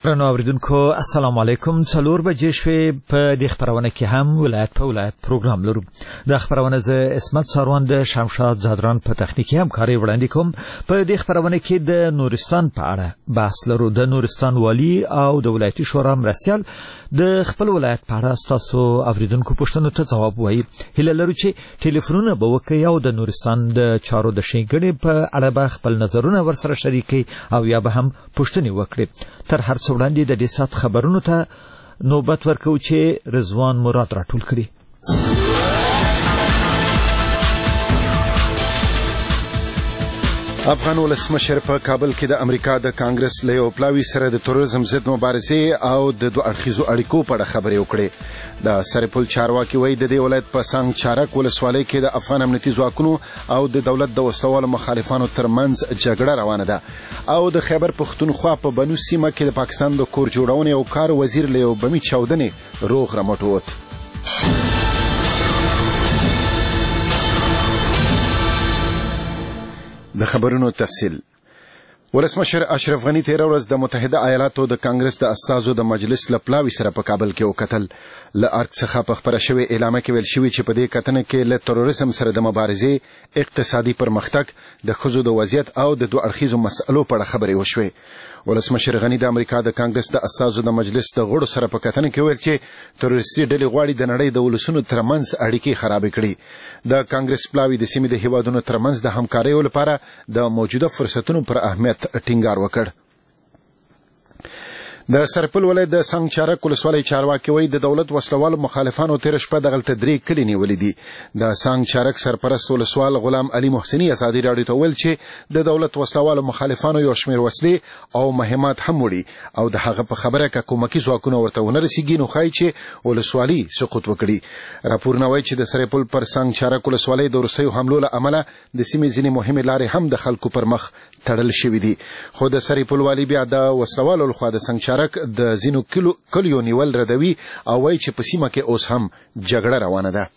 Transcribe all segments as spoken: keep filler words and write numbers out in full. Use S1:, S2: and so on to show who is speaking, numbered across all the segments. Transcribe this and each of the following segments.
S1: رانو اوریدونکو السلام علیکم. څلور بجې شوې. په دې خبرونه کې هم ولایت په ولایت پروګرام لرو. د خبرونه ز اسمت ساروان د شمشاد زادران په تخنیکی همکاري وړاندې کوم. په دې خبرونه کې د نورستان په اړه بحث لرو. د نورستان والی او د ولایتي شورا مرستیال د خپل ولایت په اړه تاسو اوریدونکو پوښتنو ته ځواب وایي. هیله لرو چې ټلیفونونه به وکړي او د نورستان د چارو د ښېګڼې په اړه به خپل نظرونه ورسره شریکي او یا به هم پوښتنې وکړي. تر هر څه وړاندې د دې سات خبرونو ته نوبت ورکو چې رضوان مراد راټول کړي.
S2: افغان ولسمشر په کابل کې د امریکا د کانګرس له یو پلاوي سره د تروریزم ضد مبارزې او د دوه اړخیزو اړیکو په اړه خبرې وکړې. د سرپل چارواکي وایي د دې ولایت په سانګ چارک ولسوالۍ کې د افغان امنیتي ځواکونو او د دولت د وسلوالو مخالفانو ترمنځ جګړه روانه ده او د خیبر پښتونخوا په بنو سیمه کې د پاکستان د کور جوړونې او کار وزیر له یو بمي چاودنې روغ رمټ ووت. د خبرونو تفصیل. ولسمشر اشرف غنی تیر ورځ د متحده ایالاتو د کانګرس د استازو د مجلس لپلاوي سره په کابل کې وکتل. ل ارګ څخه په خبره شوی اعلان کې ویل شوی چې په دې کتنه کې له تروریزم سره د مبارزې، اقتصادي پرمختګ، د ښځو د وضعیت او د دوه اړخیزو مسئلو په اړه خبرې وشوې. ولسمشر غنی د امریکا د کانګرس د استازو د مجلس د غړو سره په کتنه کې ویل چې تروریستي ډلې غواړي د نړۍ د ولسونو ترمنځ اړیکې خراب کړي. د کانګرس پلاوي د سیمې د هیوادونو ترمنځ د همکارۍ لپاره د موجوده فرصتونو پر اهمیت ټینګار وکړ. د سرپل ولایت د سانګ چارک ولسوالۍ چارواکي وایي د دولت وسلوالو مخالفانو تیر شپه دغلته درې کلي نیولې دي. د سانګ چارک سرپرست ولسوال غلام علي محسني ازادي راډیو ته ویل چې د دولت وسلوالو مخالفانو یو شمېر وسلې او مهمات هم وړي او د هغه په خبره کې کومکی ځواکونه ورته ونه رسیږي نو ښایي چې ولسوالي سقوط وکړي. راپورونه وایي چې د سرپل پر سانګ چارک ولسوالۍ د وروستیو حملو له امله د سیمې ځینې مهمې لارې هم د خلکو پر مخ تړل شوې دي. خو د سرپل والي بیا د وسلوالو لخوا د سانګ چارک د زینو کلو کلیو نیول ردوي او وایي چې په سیمه کې اوس هم جګړه روانه ده.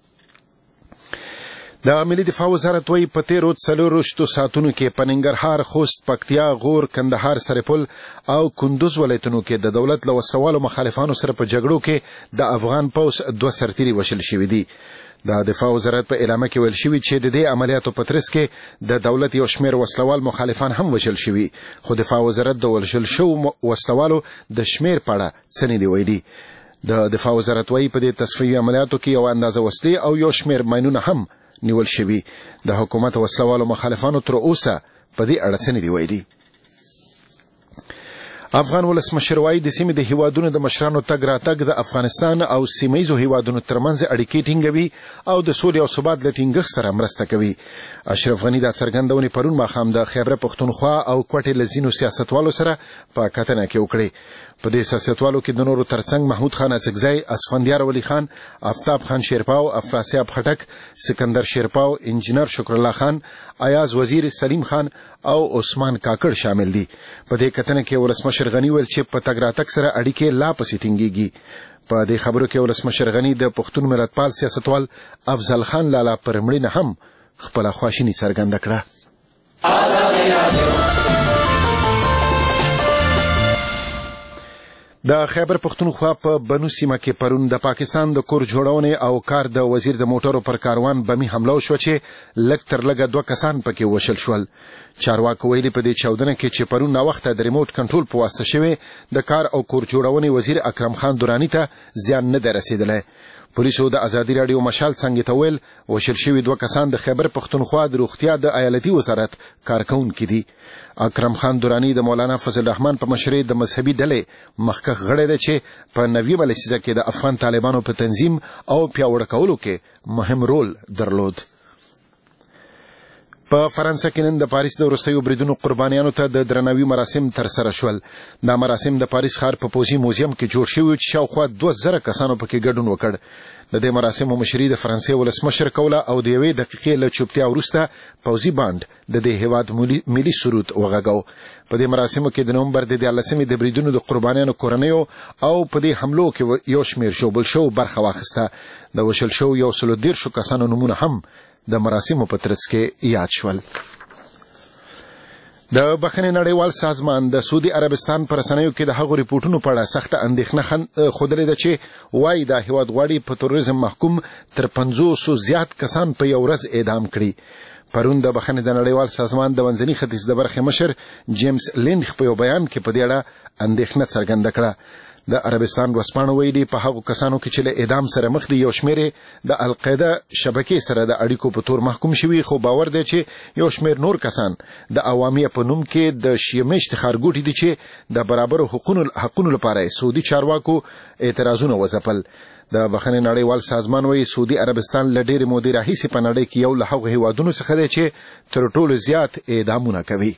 S2: د ملي دفاع وزارت وایي په تیرو څلورویشتو ساعتونو کې په ننګرهار، خوست، پکتیا، غور، کندهار، سرپل او کندوز ولایتونو کې د دولت له وسلوالو مخالفانو سره په جګړو کې د افغان پوځ دوه سرتیري وشل شوي دي. د دفاع وزارت په اعلان کې ویل شوی چې د دې عملیاتو په ترڅ کې د دولت یو شمېر وسلوال مخالفان هم وشل شوي. خو دفاع وزارت د وشل شوو وسلوالو د شمېر په اړه څه نه دي ویلي. د دفاع وزارت وایي په دې تصفیوي عملیاتو کې یو اندازه وسلې او یو شمېر ماینونه هم نیول شوي. د حکومت وسلوالو مخالفانو تر اوسه په دې اړه څه نه دي ویلي. افغان ولسمشر وایي د سیمې د هیوادونو د مشرانو تګ راتګ د افغانستان او سیمهیزو هیوادونو ترمنځ اړیکې ټینګوي او د سولې او ثبات له ټینګښت سره مرسته کوي. اشرف غني دا څرګندونې پرون ماښام د خیبر پښتونخوا او کوټې له ځینو سیاستوالو سره په کتنه کې وکړې. په دې سیاستوالو کې د نورو ترڅنګ محمود خان اڅکزی، اسفندیار ولی خان، آفتاب خان شیرپاو، افراسیاب خټک، سکندر شیرپاو، انجینر شکر الله خان، ایاز وزیر، سلیم خان او عثمان کاکړ شامل دي. په دې کتنه کې ولسمشر غني ویل چې په تګ راتګ سره اړیکې لا پسې ټینګېږي. په دې خبرو کې ولسمشر غني د پښتون ملتپال سیاستوال افضل خان لالا پر مړینه هم خپله خواشیني څرګنده کړه. د خیبر پښتونخوا په بنو سیمه کې پرون د پاکستان د کور جوړونې او کار د وزیر د موټرو پر کاروان بمي حمله وشوه چې لږ تر لږه دوه کسان پکې وشل شول. چارواکو ویلي په دې چاودنه کې چې پرون ناوخته د ریموټ کنټرول په واسطه شوې د کار او کور جوړونې وزیر اکرم خان دراني ته زیان نه دی رسېدلی. پولیسو د ازادي راډیو مشال څنګه ته ویل وشل شوي دوه کسان د خیبر پښتونخوا د روغتیا د ایالتي وزارت کارکونکي دي. اکرم خان دراني د مولانا فضل الرحمن په مشرۍ د مذهبي ډلې مخکښ غړی دی چې په نویمه لسیزه کې د افغان طالبانو په تنظیم او پیاوړه کولو کې مهم رول درلود. په فرانسه کې نن د پاریس د وروستیو بریدونو قربانیانو ته د درناوي مراسم ترسره شول. دا مراسم د پاریس ښار په پوځي موزیم کې جوړ شوي چې شاوخوا دوه زره کسانو پکې ګډون وکړ. د دې مراسمو مشري د فرانسې ولسمشر کوله او د یوې دقیقې له چوپتیا وروسته پوځي بانډ د دې هیواد ملي سرود وغږاو. په دې مراسمو کې د نومبر د دیارلسمې د بریدونو د قربانیانو کورنیو او په دې حملو کې یو شمېر شوبل شو برخه واخیسته. د وشل شو یو سلو دیرشو کسانو نومونه هم د مراسمو په ترڅ کې یاد شول. د بخښنې نړیوال سازمان د سعودي عربستان پر رسنیو کې د هغو ریپورتونو په اړه سخته اندېښنه ښودلې ده چې وایي دا هیواد غواړي په تروریزم محکوم تر پنځوسو زیات کسان په یو ورځ اعدام کړي. پرون د بخښنې د نړیوال سازمان د منځني ختیځ د برخې مشر جیمز لینډ په یو بیان کې په دې اړه اندېښنه څرګنده کړه. د عربستان ورځپاڼه ویلي په هغو کسانو کې چې له اعدام سره مخ دي یو شمېر د القاعده شبکې سره د اړیکو په تور محکوم شوي، خو باور دی چې یو شمېر نور کسان د عوامیه په نوم کې د شیعه مشت ښارګوټي دي چې د برابرو حقونو لپاره سعودي چارواکو اعتراضونه وځپل. د بخښنې نړیوال سازمان وایي سعودي عربستان له ډېرې مودې راهیسې په نړۍ کې یو له هغو هیوادونو څخه دی چې تر ټولو زیات اعدامونه کوي.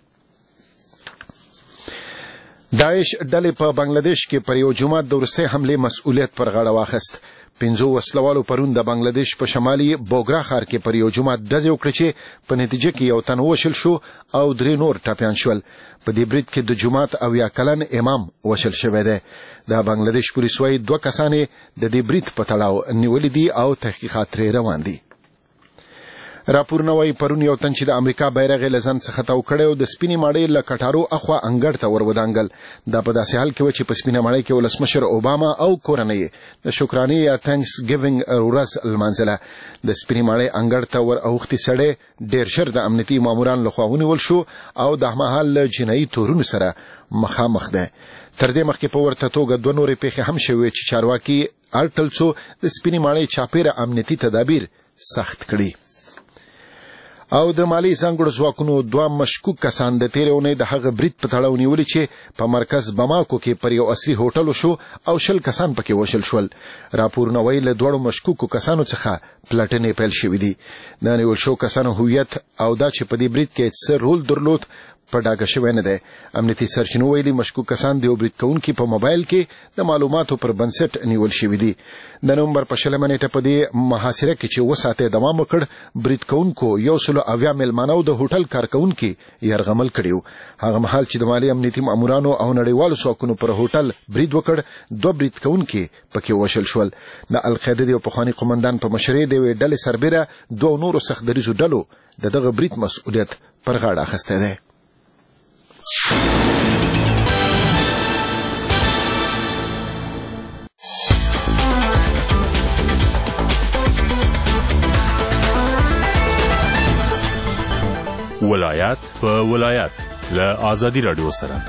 S2: داعش ډلې په بنگلاديش کې پر یو جماعت د وروستۍ حملې مسؤلیت پر غاړه واخیست. پنځو وسلوالو پرون د بنگلاديش په شمالي بوګرا ښار کې پر یو جماعت ډزې وکړې چې په نتیجه کې یو تن وشل شو او درې نور ټپیان شول. په دې برید کې د جماعت اویا کلن امام وشل شوی دی. د بنگلاديش پولیس وايي دوه کسان د دې برید په تړاو نیولي دي او تحقیقات ترې روان دي. راپورونه وايي پرون یو تن چې د امریکا بیرغ یې له ځان څخه تاو کړی او د سپینې ماڼۍ له کټارو اخوا انګړ ته ور ودانګل. دا په داسې حال کې و چې په سپینه ماڼۍ کې ولسمشر اوباما او کورنۍ د شکرانې یا تھینکس ګیوینګ ورځ لمانځله. د سپینې ماڼۍ انګړ ته ور اوښتي سړی ډېر ژر د امنیتي مامورانو لخوا ونیول شو او د هممهال له جنایي تورونو سره مخامخ دی. تر دې مخکې په ورته توګه دوه نورې پیښې هم شوې چې چارواکي اړ څو د سپینې ماڼۍ چاپېره امنیتي تدابیر سخت کړي. او د مالي ځانګړو ځواکونو دوه مشکوک کسان د تېرې اونۍ د هغه برید په تړاو نیولي چې په مرکز بماکو کې پر یو عصري هوټل وشو او شل کسان پکې وشل شول. راپورونه وایي له دواړو مشکوکو کسانو څخه پلټنې پیل شوې دي. د نیول شوو کسانو هویت او دا چې په دې برید کې څه رول درلود په ډاګه شوی نه دی. امنیتي سرچینو ویلي مشکوک کسان د یو برید کوونکي په موبایل کې د معلوماتو پر بنسټ نیول شوي دي. د نومبر په شلمه نیټه په دې محاصره کې چې اووه ساعتې دوام وکړ برید کوونکو یو سلو اویا میلمانه او د هوټل کارکوونکي یرغمل کړي وو. هغه مهال چې د مالي امنیتي مامورانو او نړیوالو ځواکونو پر هوټل برید وکړ دوه برید کوونکي پکې وشل شول. د القاعده د یو پخواني قومندان په مشرۍ د یوې ډلې سربیره دوه نورو سختدریزو ډلو د دغه برید مسؤلیت پر غاړه اخیستی دی.
S3: ولایت په ولایت له آزادی رادیو سره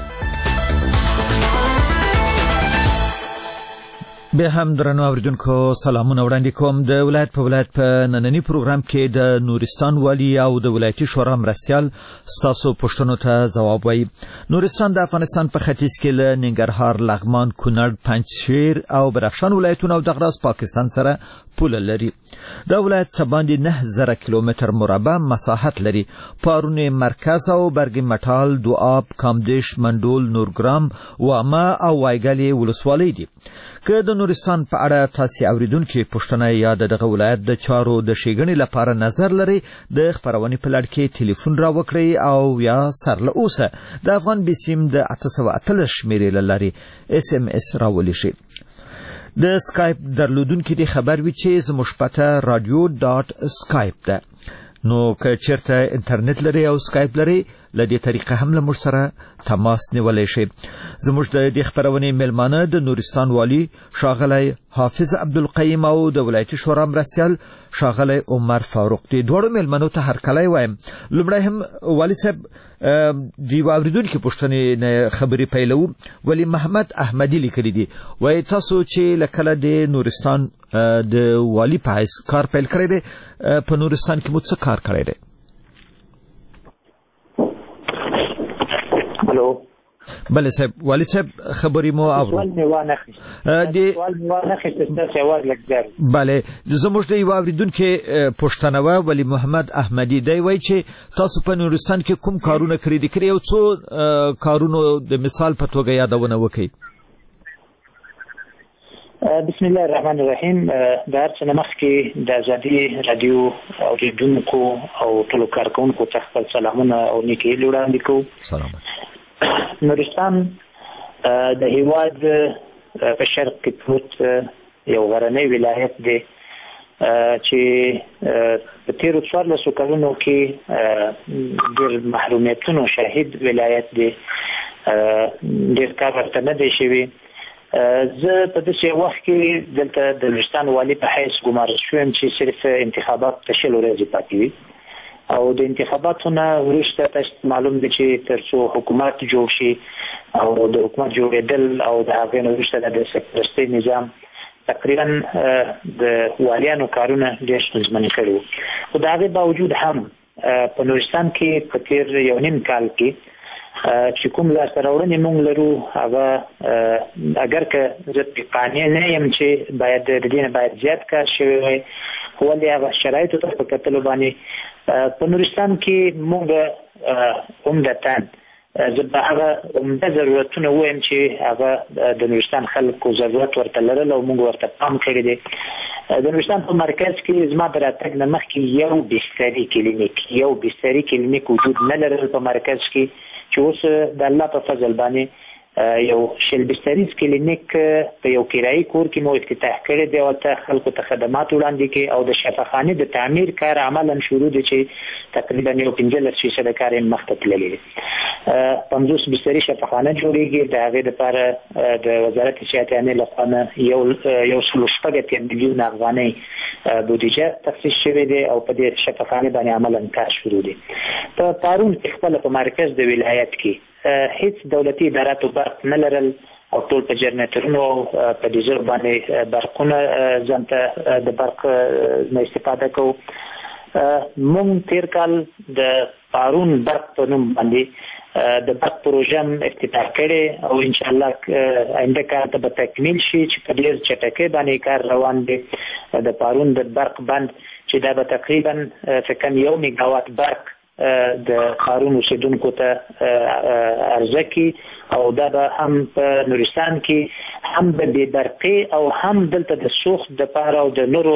S1: به هم درنو اوریدونکو سلامونه وړاندې کوم. د ولایت په ولایت په نننی پروګرام کې د نورستان والی او د ولایتي شورا مرستیال ستاسو پوښتنو ته ځواب وایي. نورستان د افغانستان په ختیځ کې له ننګرهار، لغمان، کونړ، پنجشیر او بدخشان ولایتونو او د غراس پاکستان سره پوله لري. دا ولایت څه باندې نه زره کیلومتر مربع مساحت لري. پارون مرکز او برګ مټال، دواب، کامدیش، منډول، نورګرام، وامه او وایګل ولسوالۍ دي. که د نورستان په اړه تاسو اوریدونکو پوښتنه یا دغه ولایت د چارو د شیګنې لپاره نظر لري د خبرونې په لړ کې ټلیفون را وکړئ او یا سره اوسه د افغان بسیم د اته سوه اتلس شمیرې له لارې اس ام اس راولي شي. د سکایپ درلودونکو د خبر وی چې زموږ پته رادیو ډاټ سکایپ ده. نو که چیرته انټرنیټ لري او سکایپ لري له دې طریقه هم له موږ سره تماس نیولای شي. زموږ د دې خبرونې میلمانه د نورستان والی ښاغلی حافظ عبدالقیم او د ولایتي شورا مرستیال ښاغلی عمر فاروق دي. دواړو میلمنو ته هرکلی وایم. لومړی هم والي صاحب د یوه اورېدونکي پوښتنې نه خبرې پیلوو. ولی محمد احمدي لیکلي دي وایي تاسو چې له کله د نورستان د والي په حیث کار پیل کړی دی په نورستان کې مو څه کار کړی دی؟
S4: هلو
S1: بله صاحب، والي صاحب خبرې مو اورو.
S4: سوال مې وانه اخیست سوال مې وانه اخیست ستاسو اواز لږ جار.
S1: بله زموږ د یوه اورېدونکي پوښتنه وه ولی محمد احمدي دی وایي چې تاسو په نورستان کې کوم کارونه کړي دي کړي او څو کارونو د مثال په توګه یادونه وکړئ.
S4: بسم الله الرحمن الرحیم. د هر څه نه مخکې د ازادي راډیو اوریدونکو او ټولو کارکوونکو ته خپل سلامونه او نیکې هیلې وړاندې کوو.
S1: سلام.
S4: نورستان د هیواد په شرق کې پروت یو غرنی ولایت دی چې په تیرو څوارلسو کلونو کې ډېر محرومیتونو شاهد ولایت دی، ډېر کار ورته نه دی شوی. زه په داسې وخت کې دلته د نورستان والي په حیث ګمارل شوم چې صرف انتخابات ته شل ورځې پاتې وي او د انتخاباتو نه وروسته تاسو معلوم دي چې تر څو حکومت جوړ شي او د حکومت جوړېدل او د هغې نه وروسته د سرپرستۍ نظام تقریبا د والیانو کارونه ډېر ستونزمن کړي وو. خو د هغې باوجود هم په نورستان کې په تېر یو نیم کال کې چې کوم لاسته راوړنې موږ لرو هغه اگر که زه پرې قانع نه یم چې باید د دې نه باید زیات کار شوی وای، خو ولې هغه شرایطو ته په کتلو باندې په نورستان کې موږ عمدتاً زه به هغه عمده ضرورتونه ووایم چې هغه د نورستان خلکو ضرورت ورته لرل او موږ ورته پام کړی دی. د نورستان په مرکز کې زما د راتګ نه مخکې یو بستري کلینیک یو بستري کلینیک وجود نه لرل په مرکز کې، چې اوس د الله په فضل باندې یو شل بستریز کلینیک په یو کرایي کور کې مو افتتاح کړی دی او ته خلکو ته خدمات وړاندې کوي او د شفاخانې د تعمیر کار عملا شروع دی چې تقریبا یو پنځلس فیصده کار یې مخته تللی دی. پنځوس بستري شفاخانه جوړېږي، د هغې دپاره د وزارت صحت عامې لخوا نه یو یو سلو شپږ اتیا میلیون افغانۍ بودیجه تخصیص شوی دی او په دې شفاخانې باندې عملا کار شروع دی. په پارون کې خپله په مرکز د ولایت کې هیڅ دولتي اداراتو برق نه لرل او ټول په جنریټرونو په ډیزل باندې برقونه ځان ته د برق نه استفاده کوو. موږ تیر کال د پارون برق په نوم باندې د برق پروژه افتتاح کړې او انشاءالله آینده کار ته به تکمیل شي چې په ډېر چټکۍ باندې کار روان دی. د پارون د برق بند چې دا به تقریبا فکر کوم یو میګاوات برق د قارون اوسیدونکو ته عرضه کی او دا به هم په نورستان کې هم د بې برقي او هم دلته د سوخت د پاره او د نورو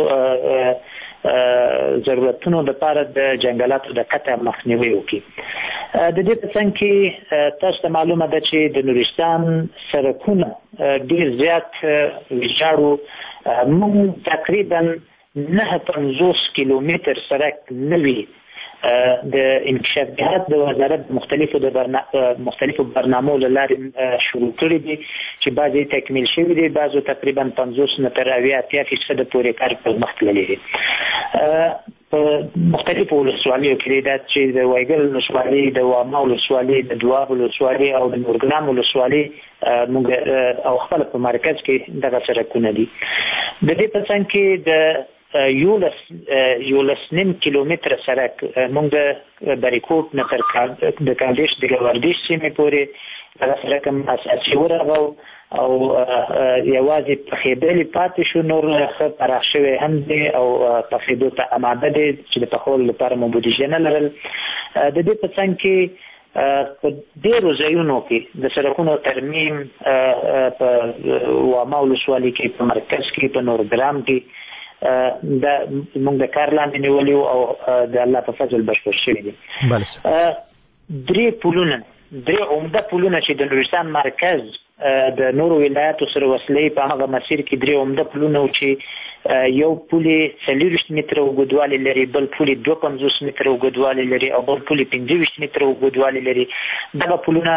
S4: ضرورتونو د پاره د جنګلاتو د قطع مخنیوي وکړي. د دې په څنګ کې تاسو ته معلومه ده چې د نورستان سړکونه ډېر زیات ویجاړو. موږ تقریبا نه پنځوس کیلومتر سړک نه وي د انکشاف جهات د وزارت مختلفو د مختلفو برنامو له لارې شروع کړي دي چې بعضې تکمیل شوي دي، بعضو تقریبا پنځوس نه تر اویا اتیا فیصده پورې کار پر مخ تللی دی. په مختلفو ولسوالیو کې دا چې د وایګل ولسوالي، د واما ولسوالي، د دواب ولسوالي او د نورګرام ولسوالي موږ او خپل په مرکز کې دغه سړکونه دي. د دې په څنګ کې د یولس یولس نیم کیلومتره سړک موږ د بریکوټ نه تر د کاندیش د ګوردیش سیمې پورې هغه سړک هم اساسي ورغو او یوازې پخېدلې پاتې شو، نور ښه پراخ شوی هم دی او پخېدو ته اماده دی چې د پخولو لپاره مو بودیجه نه لرل. د دې په څنګ کې په ډېرو ځایونو کې د سړکونو ترمیم په واما ولسوالي کې، په مرکز کې، په نورګرام کې دا موږ د کار لاندې نیولي او د الله په فضل بشپړ شوي دي. درې پلونه درې عمده پلونه چې د نورستان مرکز د نورو ولایاتو سره وصلې په هغه مسیر کې درې عمده پلونه چې یو پل یې څلوېښت متره اوږدوالی لري، بل پل یې دوه پنځوس متره اوږدوالی لري او بل پل یې پنځه ویشت متره اوږدوالی لري. دغه پلونه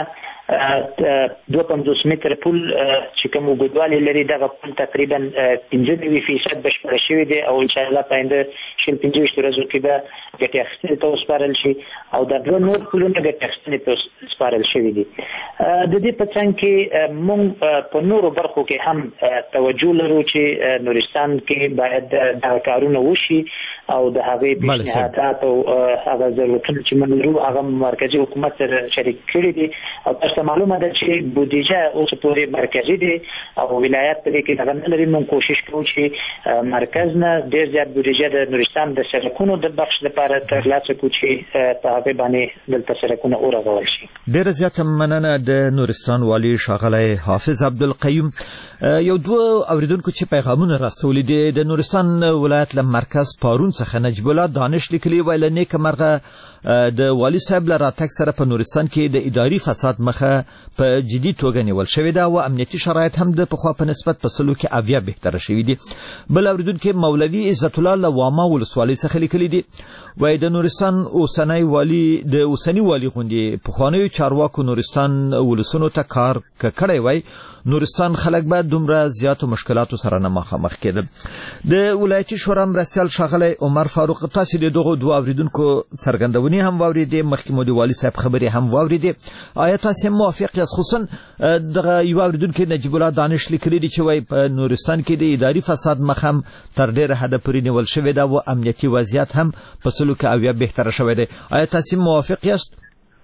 S4: دوه پنځوس متره پل چې کوم اوږدوالی لري دغه پل تقریبا پنځه نوي فیصد بشپړه شوی دی او انشاءالله په آینده شل پنځه ویشت ورځو کې به ګټې اخیستنې ته وسپارل شي او دا دوه نور پلونه ګټې اخیستنې ته وسپارل شوي دي. د دې په څنګ کې موږ په نورو برخو کې هم توجه لرو چې نورستان کې باید دغه کارونه وشي او د هغې پیشنهادات او هغه ضرورتونه چې موږ لرو هغه مرکزي حکومت سره شریک کړي دي او تاسو ته معلومه ده چې بودیجه اوس پورې مرکزي دی او ولایت په دې کې دغه نه لري. موږ کوشش کوو چې مرکز نه ډېر زیات بودیجه د نورستان د سړکونو د بخش لپاره ترلاسه کړو چې په هغې باندې دلته سړکونه ورغول شي.
S1: ډېره زیاته مننه د نورستان والي ښاغلی حافظ عبدالقیوم. یو دوه اوریدونکو چې پیغامونه راستولي دي د نورستان ولایت له مرکز پارون څخه نجیب الله دانش لیکلي ویل نیک مرغه د والي صاحب لپاره تک سره په نورستان کې د اداري فساد مخه په جدي توګه نیول شوې ده او امنیتي شرایط هم د پخوا په نسبت په سلو کې اویا بهتره شوي دي. بل اوریدونکو مولوي عزت الله لواما ولسوالۍ څخه لیکلي دي وای د نورستان اوسنۍ والي د اوسنۍ والي غونډې پخوانیو چارواکو نورستان ولسونو ته کار کړی وای نورستان خلک به دومره زیاتو مشکلاتو سره نه مخامخ کېدل. د ولایتي شورا مرستیال ښاغلی عمر فاروق تاسو د دغو دوه اوریدونکو څرګندونې هم واورېدې مخکې مو د والي صاحب خبرې هم واورېدې آیا تاسو موافق یاست خصوصا دغه یو اوریدونکو نجیب الله دانش لیکلي دي چې وای په نورستان کې د اداري فساد مخه هم تر ډېره حده پورې نیول شوې ده او امنیتي وضعیت هم په سلو کې اویا بهتره شوی دی آیا تاسو موافق یاست؟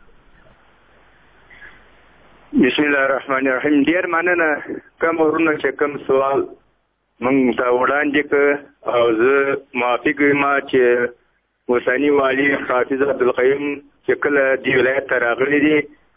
S5: بسم الله الرحمن الرحیم. ډیر مننه کوم ورونه چې کوم سوال موږ ته وړاندې کړ او زه موافق یم چې اوسني والي حافظ عبدالقیوم چې کله دې ولایت ته راغلی دي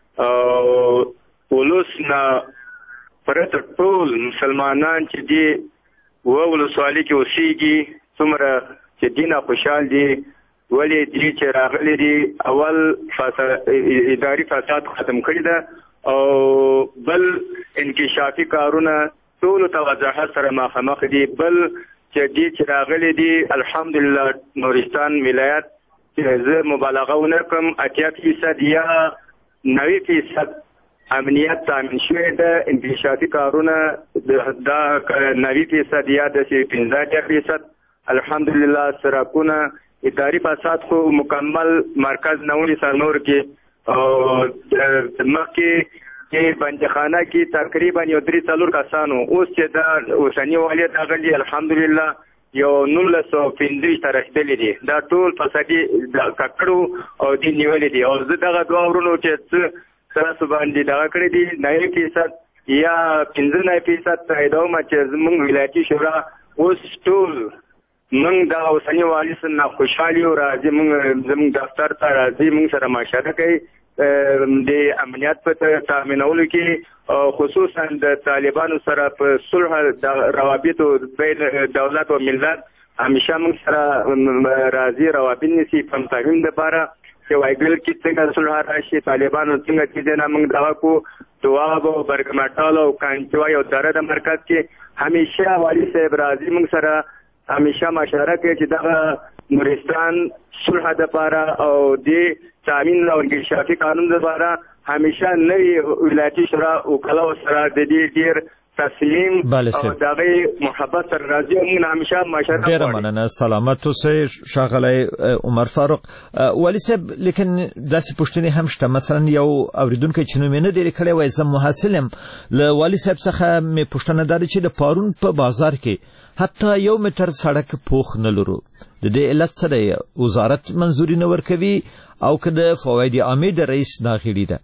S5: او ولس نه پرته ټول مسلمانان چې دي و ولسوالۍ کې اوسېږي څومره چې دینه خوشحال دي ولې دې چې راغلی دي اول اداري فساد ختم کړی ده او بل انکشافي کارونه ټول ته وضاحت سره مخامخ دي. بل چې دې چې راغلي دي الحمدلله نورستان ولایت چې زه مبالغه ونه کوم اتیا فیصد یا نوي فیصد امنیت تامین شوی ده. انکشافي کارونه دا نوي فیصد یا د پنځه اتیا فیصد الحمدلله. سرکونه اداري فساد خو مکمل مرکز نونی سرنور کې او مخکې چې بندخانه کې تقریبا یو درې څلور کسانو اوس چې دا اوسني والي راغلي الحمدلله یو نولس سوه پنځه ته رسېدلي دي. دا ټول فسادي ککړو او دي نیولي دي او زه دغه دوه ورونو چې څه تاسو باندې دغه کړی دي نوي فیصد یا پنځه نوي فیصد تاییدوم چې زموږ ولایتي شورا اوس ټول موږ د اوسني والي سره خوشحالي او راځي موږ زموږ دفتر ته راځي موږ سره مشاهده کوي د امنیت په تامینولو کې خصوصا د طالبانو سره په صلح د روابطو بین دولت او ملت همیشه موږ سره راځي روابط نیسي په تفاهم لپاره چې وایګل کې څنګه صلح راشي طالبانو څنګه چې نه موږ دغه کو دواب او برګمټال او کانچوا یو دره د مرکز کې همیشه والي صاحب راځي موږ سره همیشه مشوره کوي چې دغه نورستان صلح لپاره او د تامین او انکشافي قانون لپاره همیشه نوی ولایتي شورا وکلا سره د دې ډیر تسلیم او دغه محبت سره راځي او موږ همیشه مشوره کوو.
S1: ډیر مننه سلامت اوسئ ښاغلی عمر فاروق. والي صاحب لیکن داسې پوښتنې هم شته مثلا یو اوریدونکی چې نوم یې نه دی لیکلی وایي زه محصل یم له والي صاحب څخه مې پوښتنه دا ده چې د پارون په بازار کې حتی یو متر سړک پوخ نه لرو د دې علت څه دی وزارت منظوري نه ورکوي او که د فواید عامې د رئیس ناغېړي ده؟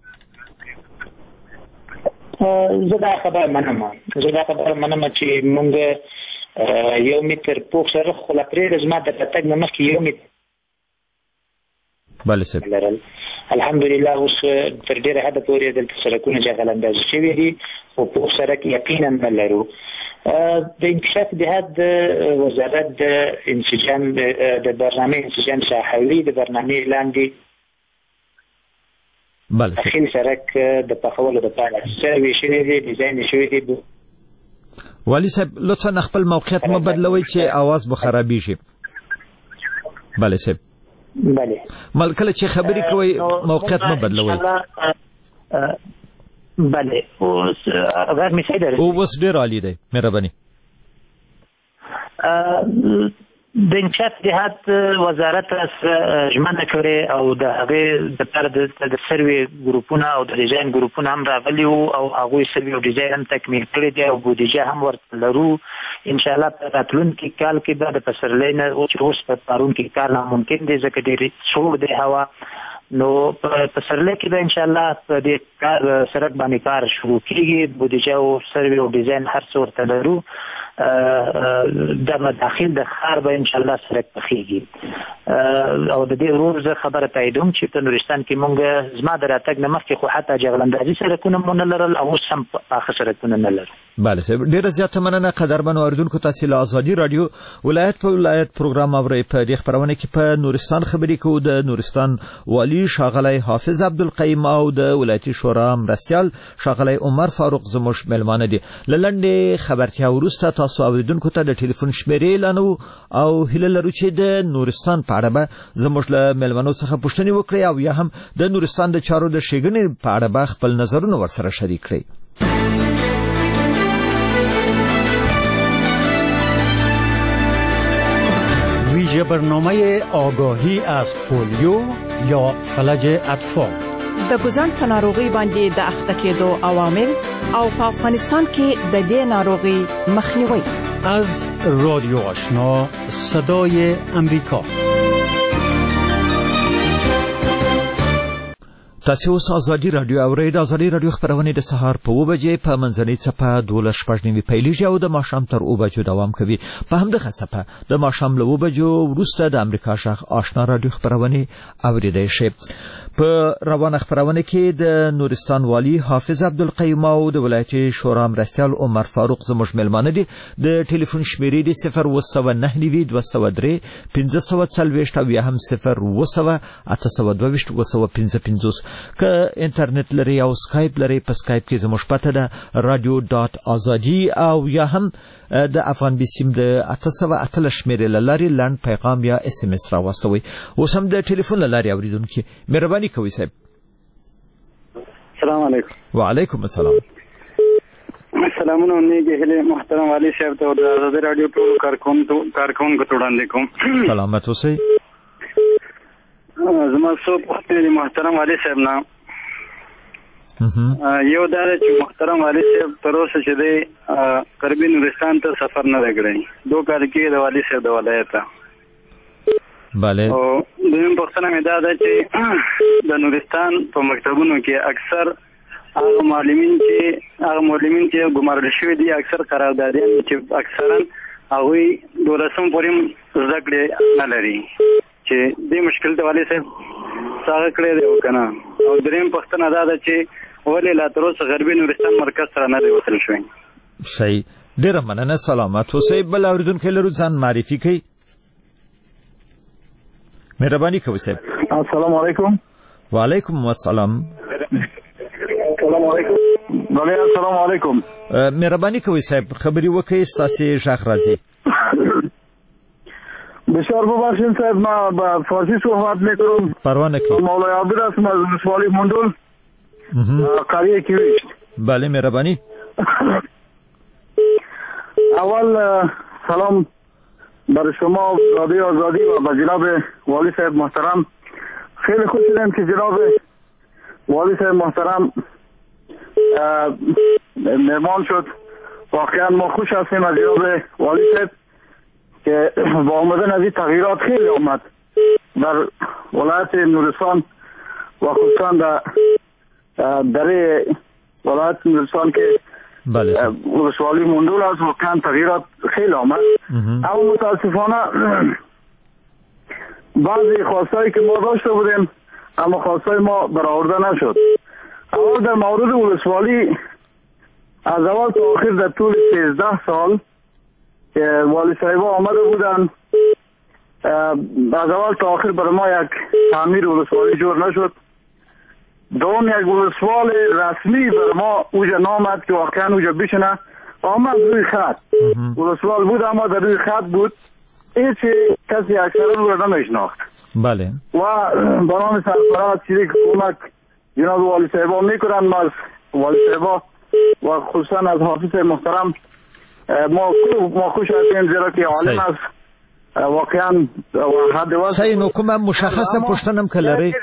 S4: زه دا خبر منم زه دا خبر منم چې موږ یو متر پوخ سړک خو لا پرېږده زما د تګ نه مخکې یو متر
S1: بله صاحب
S4: الحمدلله اوس تر ډېره حده پورې دلته سړکونه جغل اندازه شوي دي خو پوخ سړک یقینا نه لرو. د انکشاف جهاد د وزارت د انسجام د برنامه انسجام ساحوي د برنامه لاندې
S1: بله
S4: داخل سړک د پخولو لپاره سروې شوي دي ډیزاین شوي دي.
S1: والي صاحب لطفا خپل موقعیت مه بدلوئ چې اواز به خرابیږي. بله صاحب
S4: بله
S1: مل کله چې خبرې کوئ موقعیت مه بدلوئ.
S4: بله اوس غږ مې صحیح دی
S1: اوس ډېر عالي دی مهرباني.
S4: د انکشاف جهاد وزارت ژمنه کړې او د هغې دپاره د سروې ګروپونه او د ډیزاین ګروپونه هم راغلي وو او هغوی سروې او ډیزاین هم تکمیل کړی دی او بودیجه هم ورته لرو. انشاءالله په راتلونکي کال کې به د پسرلۍ نه چې اوس په پارون کې کار ناممکن دی ځکه ډېر سوړ دی هوا نو په پسرلۍ کې به انشاءالله په دې سړک باندې کار شروع کېږي. بودیجه او سروې او ډیزاین هر څه ورته لرو. د داخل د ښار به انشاءالله سړک پخېږي او د دې ورور زه خبره تاییدوم چې په نورستان کې مونږ زما د راتګ نه مخکې خو حتی جغل اندازي سړکونه مو نه لرل او اوس هم پاخه سړکونه نه لرو.
S1: بله صاحب ډیره زیاته مننه قدرمن اوریدونکو تاسو له ازادي رادیو ولایت په ولایت پروګرام اورئ. په دې خبرونه کې په نورستان خبرې کوو. د نورستان والی ښاغلی حافظ عبدالقیوم او د ولایتي شورا مرستیال ښاغلی عمر فاروق زموږ مېلمانه دي. له لنډې خبرتیا وروسته تاسو اوریدونکو ته د ټلیفون شمیرې اعلانوو او هیله لرو چې د نورستان په اړه به زموږ له مېلمنو څخه پوښتنې وکړئ او یا هم د نورستان د چارو د ښېګڼې په اړه به خپل نظرونه ورسره شریک کړئ.
S6: ویژه برنامه آگاهی از پولیو یا فلج اطفال
S7: د ګوزن په ناروغي باندې د اخته کېدو عوامل او په افغانستان کې د دې ناروغي مخنیوي
S6: از رادیو آشنا صدای امریکا.
S1: تاسو اوس ازادي رادیو اورئ. د ازادي رادیو خبرونه د سهار په اوه بجې په منځنۍ څپه دولس شپږ نیمې پیلېږي او د ماښام تر اوه بجو دوام کوي. په همدغه څپه د ماښام له اوه بجو وروسته د امریکا غږ آشنا رادیو خبرونه اوریدای شئ. په روانه خبرونه کې د نورستان والی حافظ عبدالقیوم او د ولایتي شورا مرستیال عمر فاروق زموږ مېلمانه دي. د ټلیفون شمیرې د صفر اوه سوه نهه نوي دوه سوه درې پنځه سوه څلوېښت او یا هم صفر اوه سوه اته سوه دوه ویشت اوه سوه پنځه پنځوس. که انټرنیټ لري او سکایپ لري په سکایپ کې زموږ پته ده رادیو ډاټ ازادي او یا هم د افغان بي سیم د اته سوه اتلس شمیرې له لارې لنډ پیغام یا اس ام اس راواستوئ. اوس هم د ټلیفون له لارې اوریدونکي مهرباني کوئ صاحب.
S8: السلام علیکم.
S1: وعلیکم السلام.
S8: سلامونه نیږي هله محترم والی صاحب ته د ازادي رادیو ټول کارکونکو کارکونکو ته وړاندې کوم.
S1: سلامت اوسئ.
S8: زما څو پوښتنې محترم والی صاحب نه یو دا چې محترم والی صاحب تر اوسه چې دی غربي نورستان ته سفر نه دی کړی. دوه کال کې د والی صاحب د ولایته
S1: بله
S8: او دویم پوښتنه مې دا ده چې د نورستان په مکتبونو کې اکثر هغه معلمین چې هغه معلمین چې ګمارل شوي دي اکثر قراردادیان چې اکثرا هغوی دولسم پورې زده کړې نه لري چې دې مشکل ته والی صاحب څنګه کړی دی او که نه. او دریم پوښتنه دا ده چې ولې لا تر اوسه غربي نورستان مرکز سره نه دی وصل شوی.
S1: صحیح ډېره مننه. سلامت اوسئ. بل اورېدونکی لرو ځان معرفي کوئ. مهرباني کوئ صاحب.
S8: السلام علیکم.
S1: وعلیکم السلام.
S8: السلام علیکم. بله السلام علیکم.
S1: مهرباني کوئ صاحب خبرې وکړئ ستاسې غږ راځي.
S8: بسیار ببخشید صاحب ما با فارسی صحبت میکنم.
S1: پروا نکنید.
S8: مولای عبدال هستم از ولسوالی مندول قریه کیویشت.
S1: بله مهربانی.
S8: اول سلام بر شما رادیو آزادی و به جناب والی صاحب محترم. خیلی خوش شدم که جناب والی صاحب محترم مهمان شد. واقعا ما خوش هستیم از جناب والی صاحب که با آمدن از این تغییرات خیلی آمد در ولایت نورستان و خصوصا در در ولایت نورستان که
S1: بله
S8: ولسوالی مندول است واقعا تغییرات خیلی آمد. اما متاسفانه بعضی خواستایی که ما داشته بودیم اما خواستای ما برآورده نشد. اول در مورد ولسوالی از اول تا آخر در طول سیزده سال که والی صاحبا آمده بودن از اول تا آخر برای ما یک تعمیر ولسوالی جور نشد. دوم یک ولسوال رسمی برای ما اوجا نامد که واقعا اوجا بشنه آمد روی خط. ولسوال بود اما در روی خط بود هیچ کسی اکثرا رو را نمیشناخت.
S1: بله
S8: و برنامه سرپرست چیزی که کمک جناب والی صاحبا میکنن ما از والی صاحبا و خصوصا از حافظ محترم ما ما خوش هستیم زیرا که عالم است واقعا حد واسه
S1: صحیح. نو کومه مشخصه پوښتنه که لري؟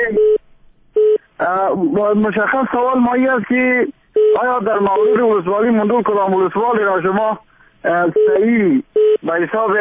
S8: مشخص سوال ما این است که آیا در مورد ولسوالی مندول کدام ولسوالی را شما صحیح به حساب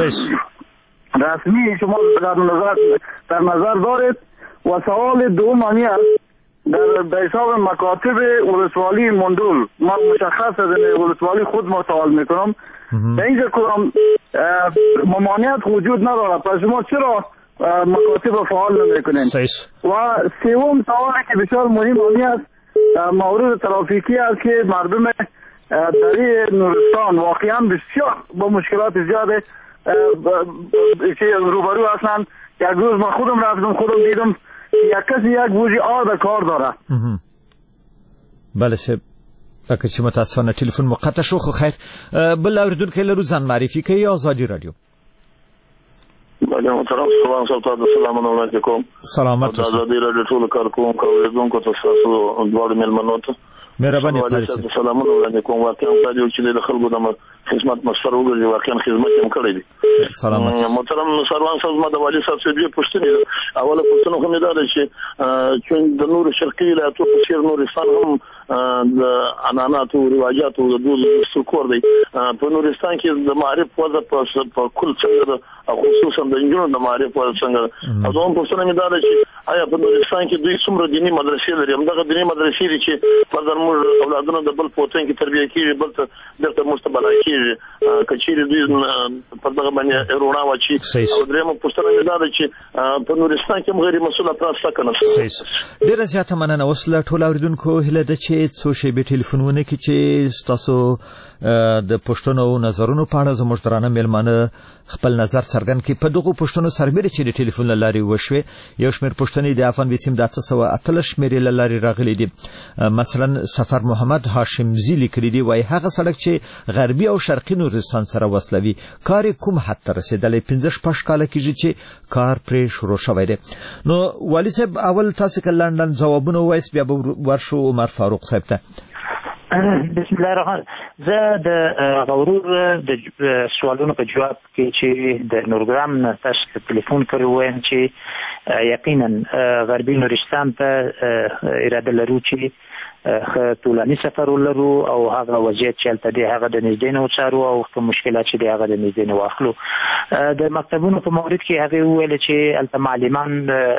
S8: رسمی شما در نظر در نظر دارید؟ و سوال دوم آنی است در به حساب مکاتب ولسوالی مندول ما مشخص از ولسوالی خود ما سوال میکنم به اینجا کدام ممانعت وجود ندارد پس شما چرا مکاتب فعال نمیکنین؟ و سوم سوالی که بسیار مهم آنی است مورد ترافیکی است که مردم در نورستان واقعا بسیار با مشکلات زیاده که روبرو هستند. یک روز ما خودم رفتم خودم دیدم یک کسی یک بوجی آب کار داره.
S1: بله سه لکه چې متاسفانه ټلیفون مو قطع شو، خو خیر بل اوریدونکی لرو، ځان معرفي کوي. آزادي رادیو.
S9: بله محترم سلام سلام سلامونه وړاندې کوم.
S1: سلامت اوسئ.
S9: آزادي رادیو ټول کارکوونکو او اوریدونکو ته تاسو دواړو مېلمنو ته
S1: مهرباني وکړئ.
S9: سلامونه وړاندې کوم. واقعا رادیو چې د خلکو د خدمت مستر وګړي واقعا خدمت هم کړی دی.
S1: سلامت
S9: محترم سروان صاحب، ما د والي صاحب څخه دې پوښتنه اوله پوښتنه کوم دا چې چې د نور شرقي ولایتو په څیر نورستان هم د عنعنات او رواجات او د دود سکور دی. په نورستان کې د معرف وضع په کل څنګه او خصوصا د انجونو د معرف وضع څنګه. او دوم پوښتنه مې دا ده چې آیا په نورستان کې دوی څومره دیني مدرسې لري؟ همدغه دیني مدرسې دي چې فرضاً موږ اولادونه د بل پوتین کې تربیه کیږي، بل ته درته مستبلا کیږي کچېری دوی په دغه باندې رونا واچي. او درېمه پوښتنه مې دا ده چې په نورستان کې غیر مسؤل افراد څه کوي؟
S1: ډیره زیاته مننه. اوس له ټول اوریدونکو هیله ده چې څو شیبې ټلیفونونه کې چې تاسو د پښتنو او نظرونو په اړه زموږ درانه مېلمانه خپل نظر څرګند کړي. په دغه پښتنو سربېره چې د ټلیفون لارې وشوي، یو شمېر پښتنې د افغان وسیم د اته سوه اتلس شمېرې له لارې راغلي دي. مثلا سفر محمد هاشمزي لیکلي دي، وایي هغه سړک چې غربي او شرقي نورستان سره وصلوي کار کوم حد ته رسېدلی؟ پنځه شپږ کاله کېږي چې کار پرې شروع شوی دی. نو والي صاحب، اول تاسو که لنډن ځوابونه ووایاست، بیا به ورشو عمر فاروق صاحب ته.
S4: بسم الله الرحمن. زه د غورور د سوالونو په جواب کې چې د نورګرام نه تاسو ټلیفون کړی وایم چې یقینا غربي نورستان ته اراده لرو چې ټولنی سفر ولرو او هغه وضعیت چې هلته دی هغه د نږدې نه وڅارو او کوم مشکلات چې دی هغه د نږدې نه واخلو. د مکتبونو په مورد کې هغه وویل چې هلته معلمان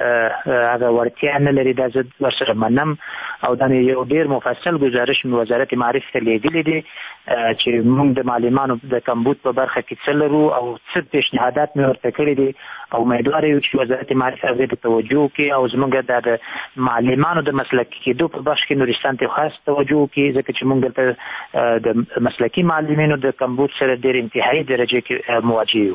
S4: هغه وړتیا نه لري. دا زه ورسره منم او دا یو ډېر مفصل ګزارش مې وزارت معارف ته لیږلی دی چې موږ د معلمانو د کمبود په برخه کې څه لرو او څه پیشنهادات مې ورته کړي دي او امیدوار یو چې وزارت معارف هغې ته توجه وکړي او زموږ د معلمانو د مسلکي کېدو په بخش کې نورستان ته خاص توجه وکړي، ځکه چې موږ دلته د مسلکي معلمینو د کمبود سره ډېر انتهایی درجه کې مواجه یو.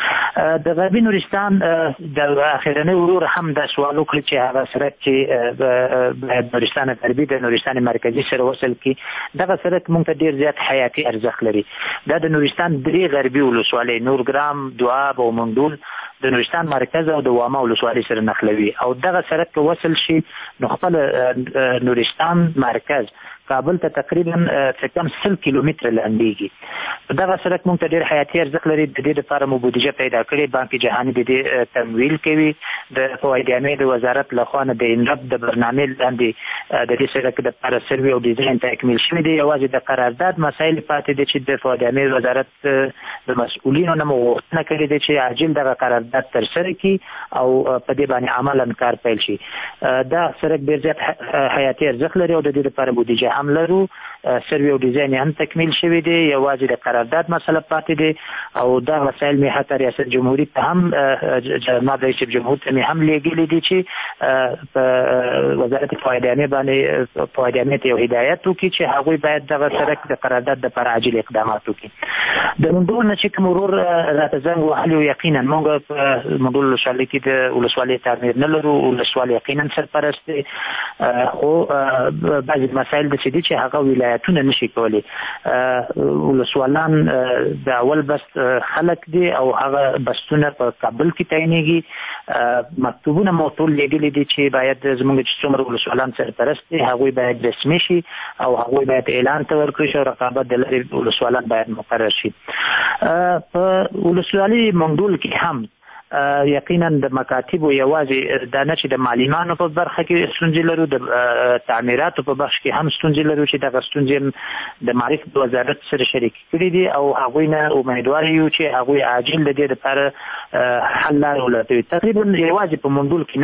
S4: د غربي نورستان د اخرنۍ ورور هم دا سوال وکړي چې هغه سړک چې باید نورستان غربي د نورستان مرکزي سره وصل کړي، دغه سړک موږ ته ډېر زیات حیاتي ارزښت لري. دا د نورستان درې غربي ولسوالۍ نورګرام، دواب او منډول د نورستان مرکز او د واما ولسوالۍ سره نښلوي او دغه سړک که وصل شي نو خپل نورستان مرکز کابل ته تقریبا څه کم سل کیلومتره لاندېږي. دغه سړک موږ ته ډېر حیاتي ارزښت لري. د دې لپاره مو بودیجه پیدا کړې، بانک جهاني د دې تمویل کوي. د فوایدامې د وزارت لخوا نه د انرب د برنامې لاندې د دې سړک دپاره سروې او ډیزاین تکمیل شوی دی. یوازې د قرارداد مسایل پاتې دي چې د فوایدامې وزارت د مسؤلینو نه مو غوښتنه کړې ده چې عاجل دغه قرارداد ترسره کړي او په دې باندې عملاً کار پیل شي. دا سړک ډېر زیات حیاتي ارزښت لري او د دې لپاره بودیجه هم لرو. سروې او ډیزاین هم تکمیل شوی دی، یوازې د قرارداد مسله پاتې دی او دا وسایل مې حتی ریاست جمهوریت ته هم جناب رئیس جمهور ته مې هم لیږلي دي چې په وزارت فوایدامې باندې فوایدامې ته یو هدایت وکړي چې هغوی باید دغه سړک د قرارداد دپاره عاجل اقدامات وکړي. د منډول نه چې کوم ورور راته زنګ وهلی و، یقینا موږ په منډول ولسوالۍ کې د ولسوالۍ تعمیر نه لرو. ولسوال یقینا سرپرست دی، خو بعضې مسایل داسې دي چې هغه ولایتونه نشي کولی. ولسوالان د اول بست خلک دي او هغه بستونه په کابل کې تعینېږي. مکتوبونه مو ټول لیږلي دي چې باید زموږ چې څومره ولسوالان سرپرست دي هغوی باید رسمي شي او هغوی باید اعلان ته ورکړي شي او رقابت د لرې ولسوالان باید مقرر شي. په ولسوالۍ منډول کې هم یقینا د مکاتبو یوازې دا نه چې د معلمانو په برخه کې ستونزې لرو، د تعمیراتو په بخش کې هم ستونزې لرو چې دغه ستونزې د معرف د وزارت سره شریک کړي دي او هغوی نه امیدوار یو چې هغوی عاجل د دې لپاره حل لارې ولټوي. تقریبا یوازې په منډول کې نه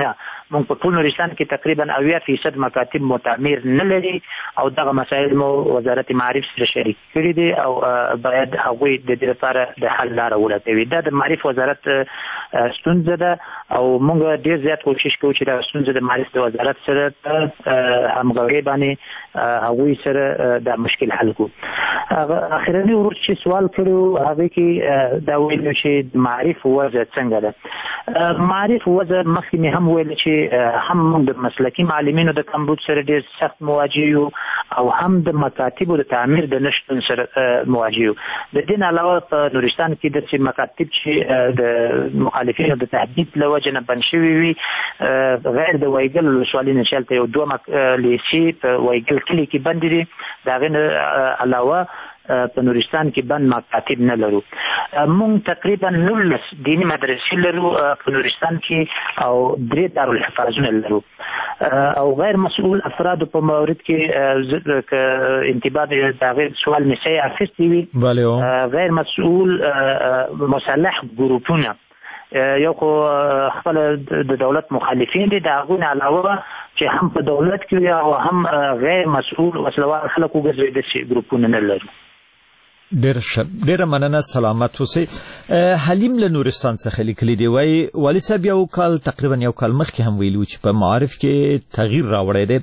S4: موږ په ټول نورستان کې تقریبا اویا فیصد مکاتب متعمیر نه لري او دغه مسایل مو وزارت معارف سره شریک کړي دي او باید هغوی د دې لپاره د حل لاره ولټوي. دا د معارف وزارت ستونزه ده او موږ ډېر زیات کوشش کوو چې دا ستونزه د معارف د وزارت سره همغږي باندې هغوی سره دا مشکل حل کړو. اخرنی ورور چې سوال کړو هغه کې دا ویل چې معارف وضع څنګه ده. معارف وضع مخکې مې هم ویل چې هم موږ د مسلکي معلمینو د کمبود سره ډېر سخت مواجه یو او هم د مکاتبو د تعمیر د نشتون سره مواجه یو. د دې نه علاوه په نورستان کې د مکاتب چې د مخالفینو د تهدید له وجې نه بند شوي وي غیر د وایګل ولسوالۍ نه چې هلته یو دوه لیسې په وایګل کلي کې بند دي. د هغې نه علاوه په نورستان کې بند مکاتب نه لرو. مونږ تقریبا نولس دیني مدرسې لرو په نورستان کې او درې دارالحفاظونه لرو او غیر مسؤول افراد په مورد کې انتباه د هغې سوال مې صحیح اخیستی وي. غیر مسؤل مسلح ګروپونه یو خو خپل د دولت مخالفین دي، د هغوی نه علاوه چې هم په دولت کې او هم غیر مسؤل وسلوال خلک وګرځوي داسې ګروپونه نه لرو.
S1: ډېر ښه، ډېره مننه، سلامت اوسئ. حلیم له نورستان څخه لیکلي دی، وایي والي صاحب یو کال تقریبا یو کال مخکې هم ویلي چې په معارف کې تغییر راوړی دی.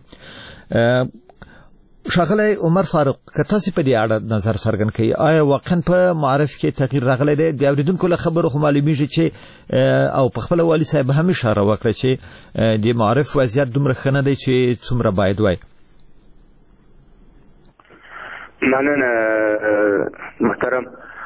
S1: ښاغلی عمر فاروق، که تاسې په دې اړه نظر څرګند کړئ، آیا واقعا په معارف کې تغییر راغلی دی؟ د اورېدونکو له خبرو خو معلومیږي چې او په خپله والي صاحب هم اشاره وکړه چې د معارف وضعیت دومره ښه نه دی چې څومره باید وای.
S5: مننه محترم.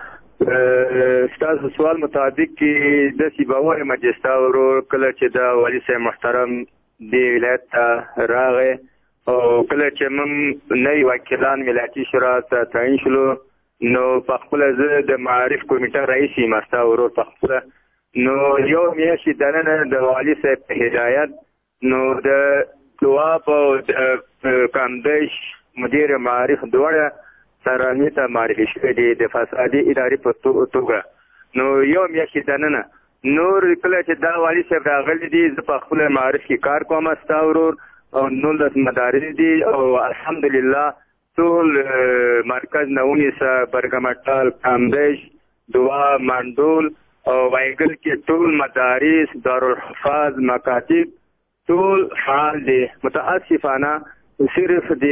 S5: ستاسو سوال مطابق کې داسې به وایم چې ستا ورور کله چې د والي صاحب محترم دې ولایت ته راغی او کله چې موږ نوي وکیلان ولایتي شورا ته تعین شولو نو په خپله زه د معارف کمیټه رئیس یم، ستا ورور په خپله نو یو میاشتې دننه د والي صاحب په هدایت نو د دواب او د کامدیش مدیر معارف دواړه سرانې ته معرفي شوي دي د فسادي ادارې په توګه. نو یو میاشتې دننه نور کله چې دا والي صاحب راغلی دي زه په خپله معارف کې کار کوم، ستا ورور او نولس مدارس دي او الحمدلله ټول مرکز نه ونیسه برګمټال، کامدیش، دوا، منډول او وایګل کې ټول مدارس، دارالحفاظ، مکاتب ټول فعال دي. متاسفانه صرف د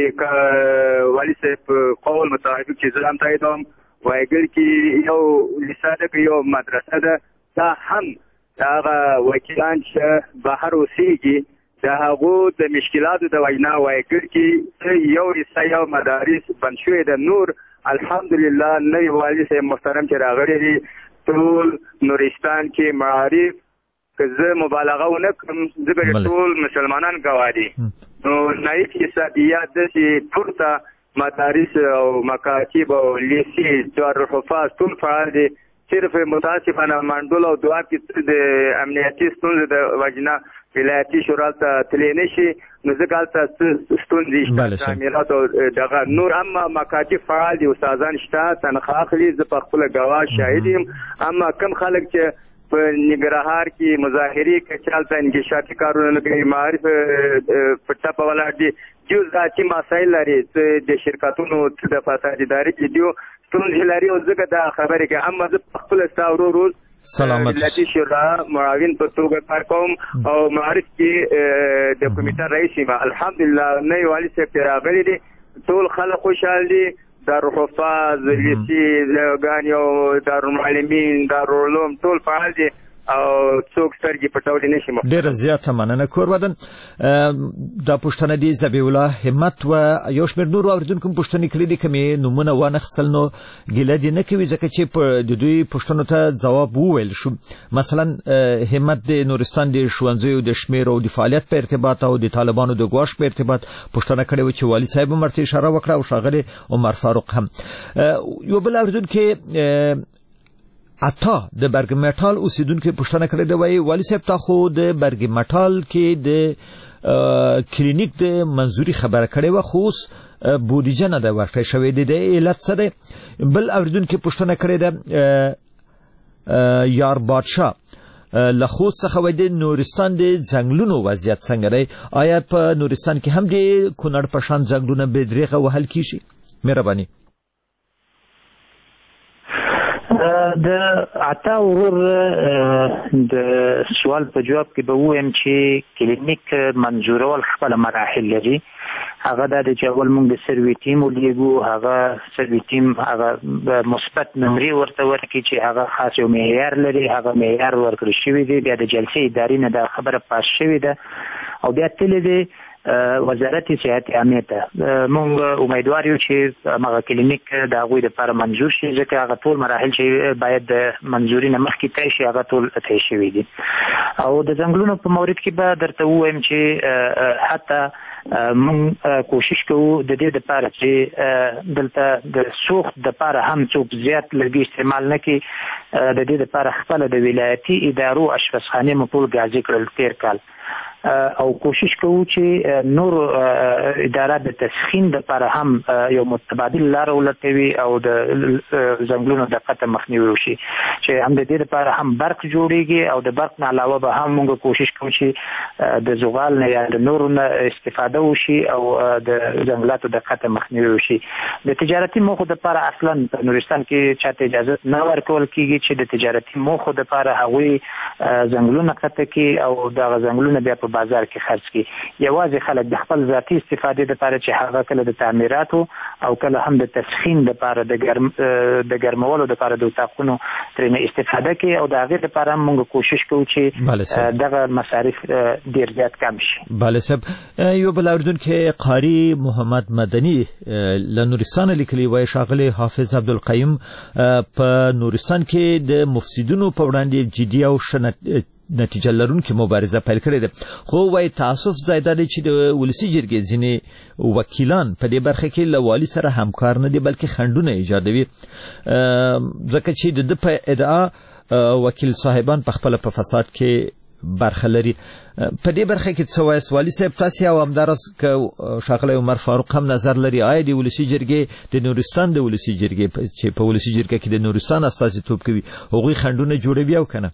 S5: والي صاحب قول مطابق چې زه هم تاییدوم وایګل کې یو لیسه ده، یو مدرسه ده، دا هم د هغه وکیلان چې بهر اوسېږي د هغو د مشکلاتو د وجنه وایګل کې یو لیسه یو مدارس بند شوی ده. نور الحمدلله نوي والي صاحب محترم چې راغلی دي ټول نورستان کې معارف که زه مبالغه ونه کړم ځکه ټول مسلمانان ګواه دي نو نایي فیصدیات داسې پورته مدارس او مکاتب او لیسې دارالحفاظ ټول فعال دي. صرف متاسفانه منډول او دواب کې د امنیتي ستونزې د وجنه ولایتي شورا ته تللی نه شي نو ځکه هلته ستونزې شته، تعمیرات او دغه نور. اما مکاتب فعال دي، استادان شته، تنخواه اخلي، زه په خپله ګواه شاهد یم. اما کم خلک چې په ننګرهار کې مظاهرې کوي چې هلته انکشافي کارونه نه کوي، معارف په ټپه ولاړ دي، جزئیاتي مسایل لري د شرکتونو د فسادداري کې دي ستونزې لري او ځکه دا خبرې کوي. اما زه په خپله ستا ورور روز ملتي شورا معاون په توګه کار کوم او معارف کې د کمیټه رئیس یم. الحمدلله نوي والي صاحب چې راغلي دي ټول خلک خوشحال دي، دارالحفاظ، لیسې ګانې او دارالمعلمین، دارالعلوم ټول فعال دي او څوک سترګې پټولی نه شي.
S1: ډېره زیاته مننه کورودن. دا پوښتنه دي ذبیح الله همت و یو شمېر نورو اورېدونکو هم پوښتنې کړي دي، که مې نومونه وانخیستل نو ګیله دې نه کوي ځکه چې د دوی پوښتنو ته ځواب وویل شو. مثلا همت د نورستان د ښوونځیو د شمېر او د فعالیت په ارتباط او د طالبانو د ګواښ په ارتباط پوښتنه کړې وه چې والي صاحب هم ورته اشاره وکړه او ښاغلی عمر فاروق هم. یو بل اورېدونکی عطا د برګمټال اوسیدونکو پوښتنه کړې ده، وایي والي صاحب تا خو د برګمټال کې د کلینیک د منظوري خبره کړې وه خو اوس بودیجه نه ده ورکړی شوې، د دې علت څه دی؟ بل اورېدونکي پوښتنه کړې ده یار بادشاه، لخوا څخه د نورستان د ځنګلونو وضعیت څنګه دی؟ آیا په نورستان کې هم د کونړ په شان ځنګلونه به دریغه وهل کیږي؟ مهرباني.
S4: د عطا ورور د سوال په جواب کې به وایم چې کلینیک منظورول خپل مراحل لري. هغه د جوول موږ د سروي ټیم ولېګو، هغه سروي ټیم هغه مثبت نمرې ورته ورکړي چې هغه خاص یو معیار لري، هغه معیار ورکړل شوی دی. بیا د جلسې ادارې نه دا خبره پاس شوې ده او بیا تللی دی وزارت صحت عامه ته. موږ امیدوار یو چې هغه کلینیک د هغوی لپاره منظور شي، ځکه هغه ټول مراحل چې باید د منظوري نه مخکې طی شي هغه ټول طی شوي دي. او د ځنګلونو په مورد کې به درته ووایم چې حتی موږ کوشش کوو د دې لپاره چې دلته د سوخت لپاره هم څوک زیات لرګي استعمال نه کړي. د دې لپاره خپله د ولایتي ادارو اشپزخانې مو ټول ګازي کړل تېر کال، او کوشش کوو چې نور اداره د تسخین لپاره هم یو متبادل لار ولټوي او د ځنګلونو د قطع مخنیوي وشي، چې هم د دې لپاره هم برق جوړیږي او د برق نه علاوه به هم موږ کوشش کوو چې د زغال نه یا د نورو نه استفاده وشي او د ځنګلاتو د قطع مخنیوي وشي. د تجارتي موخو لپاره اصلا په نورستان کې چاته اجازه نه ورکول کیږي چې د تجارتي موخو لپاره هغوی ځنګلونه قطع کړي او دغه ځنګلونه بیا په بازار کې خرڅ کړي. یوازې خلک د خپل ذاتي استفادې لپاره چې هغه کله د تعمیراتو او کله هم د تسخین لپاره د ګرم د ګرمولو لپاره د اتاقونو ترې استفاده کوي، او د هغې لپاره هم موږ کوشش کوو چې دغه مصارف ډېر زیات کم شي.
S1: بله صاحب، یو بل اورېدونکی قاري محمد مدني له نورستانه لیکلي وایي ښاغلی حافظ عبدالقیوم په نورستان کې د مفسدونو په وړاندې جدي او ښه نتیجه لرونکې مبارزه پیل کړې ده، خو وايي تاسف ځای دا دی چې د ولسي جرګې ځینې وکیلان په دې برخه کې له والي سره همکار نه دي بلکې خنډونه ایجادوي، ځکه چې د ده په ادعا وکیل صاحبان په خپله په فساد کې برخه لري. په دې برخه کې څه وایي والي صاحب تاسې او همداراز که ښاغلی عمر فاروق هم نظر لري؟ آیا د ولسي جرګې د نورستان د ولسي جرګې چې په ولسي جرګه کې د نورستان استازیتوب کوي هغوی خنډونه جوړوي او که نه؟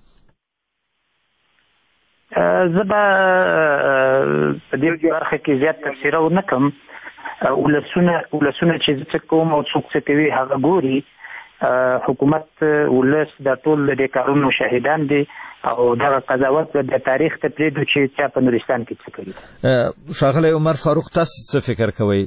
S4: زه به په دې برخه کې زیات تفسیره ونه کړم. ولسونه ولسونه چې زه څه کوم او څوک څه کوي هغه ګوري. حکومت ولس د ټول د کارونو شاهدان دي او دغه قضاوت د تاریخ ته پرېږدو چې چا په نورستان کې څه کوي.
S1: ښاغلی عمر فاروق تاسو څه فکر کوئ؟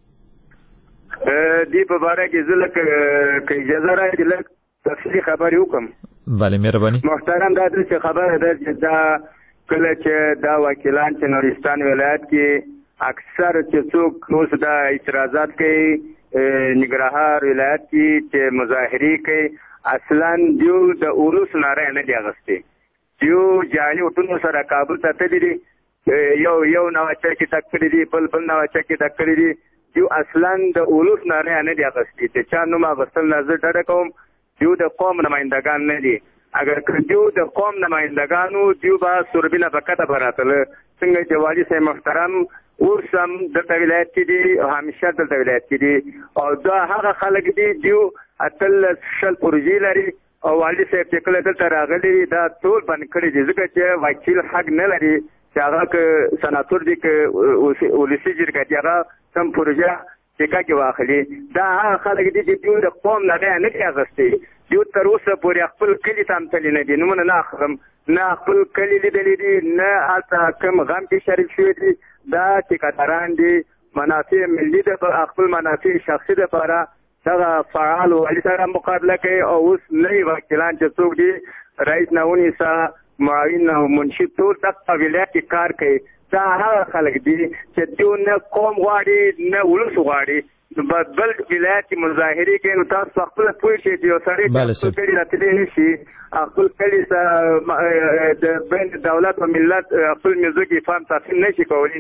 S5: دې په باره کې زه لږ که اجازه راکړي لږ تفصیلي خبرې وکړم.
S1: بله مهرباني.
S5: محترم دا داسې خبره ده چې دا کله چې دا وکیلان چې نورستان ولایت کې اکثر چې څوک اوس دا اعتراضات کوي ننګرهار ولایت کې چې مظاهرې کوي، اصلا دیو د اولس ناره نه دی اخیستې. دیو جعلي اوټونو سره کابل ته تللي دي، یو یو نواچه کې تک کړي دي، بل بل نواچه کې تک کړي دي. دیو اصلا د اولس ناره نه دی اخیستې. چې چا نوم اخیستل نه زه ډډه کوم، دیو د قوم نمایندګان نه دي. اگر که دیو د قوم نمایندګانو دیو به سوربینه په کته به راتله، څنګه چې والي صاحب محترم اوس هم دلته ولایت کې دي او همیشه دلته ولایت کې دي، او دا هغه خلک دي دیو اتلس شل پروژې لري او والي صاحب چې کله دلته راغلي دا ټول بند کړي دي، ځکه چې وکیل حق نه لري چې هغه که سناتور دي که ولسي جرګه دي هغه سم پروژه ټیکه کې واخلي. دا هغه خلک دي چې دیو د قوم نه نه کوي اخیستې. دیو تر اوسه پورې خپل کلي ته هم تللی نه دي، نومونه نه اخلم، نه خپل کلي لیدلی دي، نه هلته کوم غم کې شریک شوي دي. دا ټیکهداران دي، منافع ملي د خپل منافع شخصي دپاره دغه فعال والي سره مقابله کوي. او اوس نوي وکیلان چې څوک دي رئیس نه ونیسه معاون او منشي ټول دغه ولایت کې کار کوي. دا هغه خلک دي چې دیو نه قوم غواړي نه ولس غواړي، بل ولایت کې مظاهرې کوي. نو تاسو خپل پوه شئ چې یو سړی خپل کلي راتلی نه شي، خپل کلي سره د بین دولت او ملت خپل میوزیک افهام تقسیم نه شي کولی،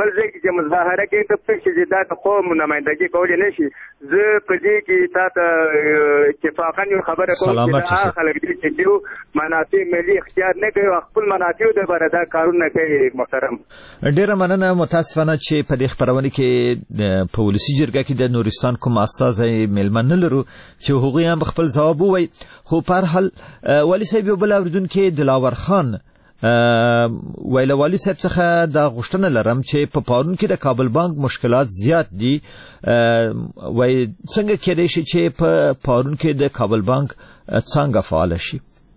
S5: بل ځای کې چې مظاهره کوي ته پوهېږي چې دا د قوم نمایندګي کولی نه شي. زه په دې کې تا ته اتفاقا یو خبره کوم چې هغه خلک دي چې دوی منافع ملي اختیار نه کوي او خپل منافعو دپاره دا کارونه کوي. محترم
S1: ډېره مننه. متاسفانه چې په دې خپرونه کې په ولسي جرګه کې د نورستان کوم استازی میلمه نه لرو چې هغوی هم خپل ځواب ووایي. خو په هر حال والي صاحب یو بل اورېدونکی دلاور خان ویله والي صاحب څخه دا غوښتنه لرم چې په پارون کې د کابل بانک مشکلات زیات دي. وای څنګه کېدای شي چې په پارون کې د کابل بانک څنګه فعال شي؟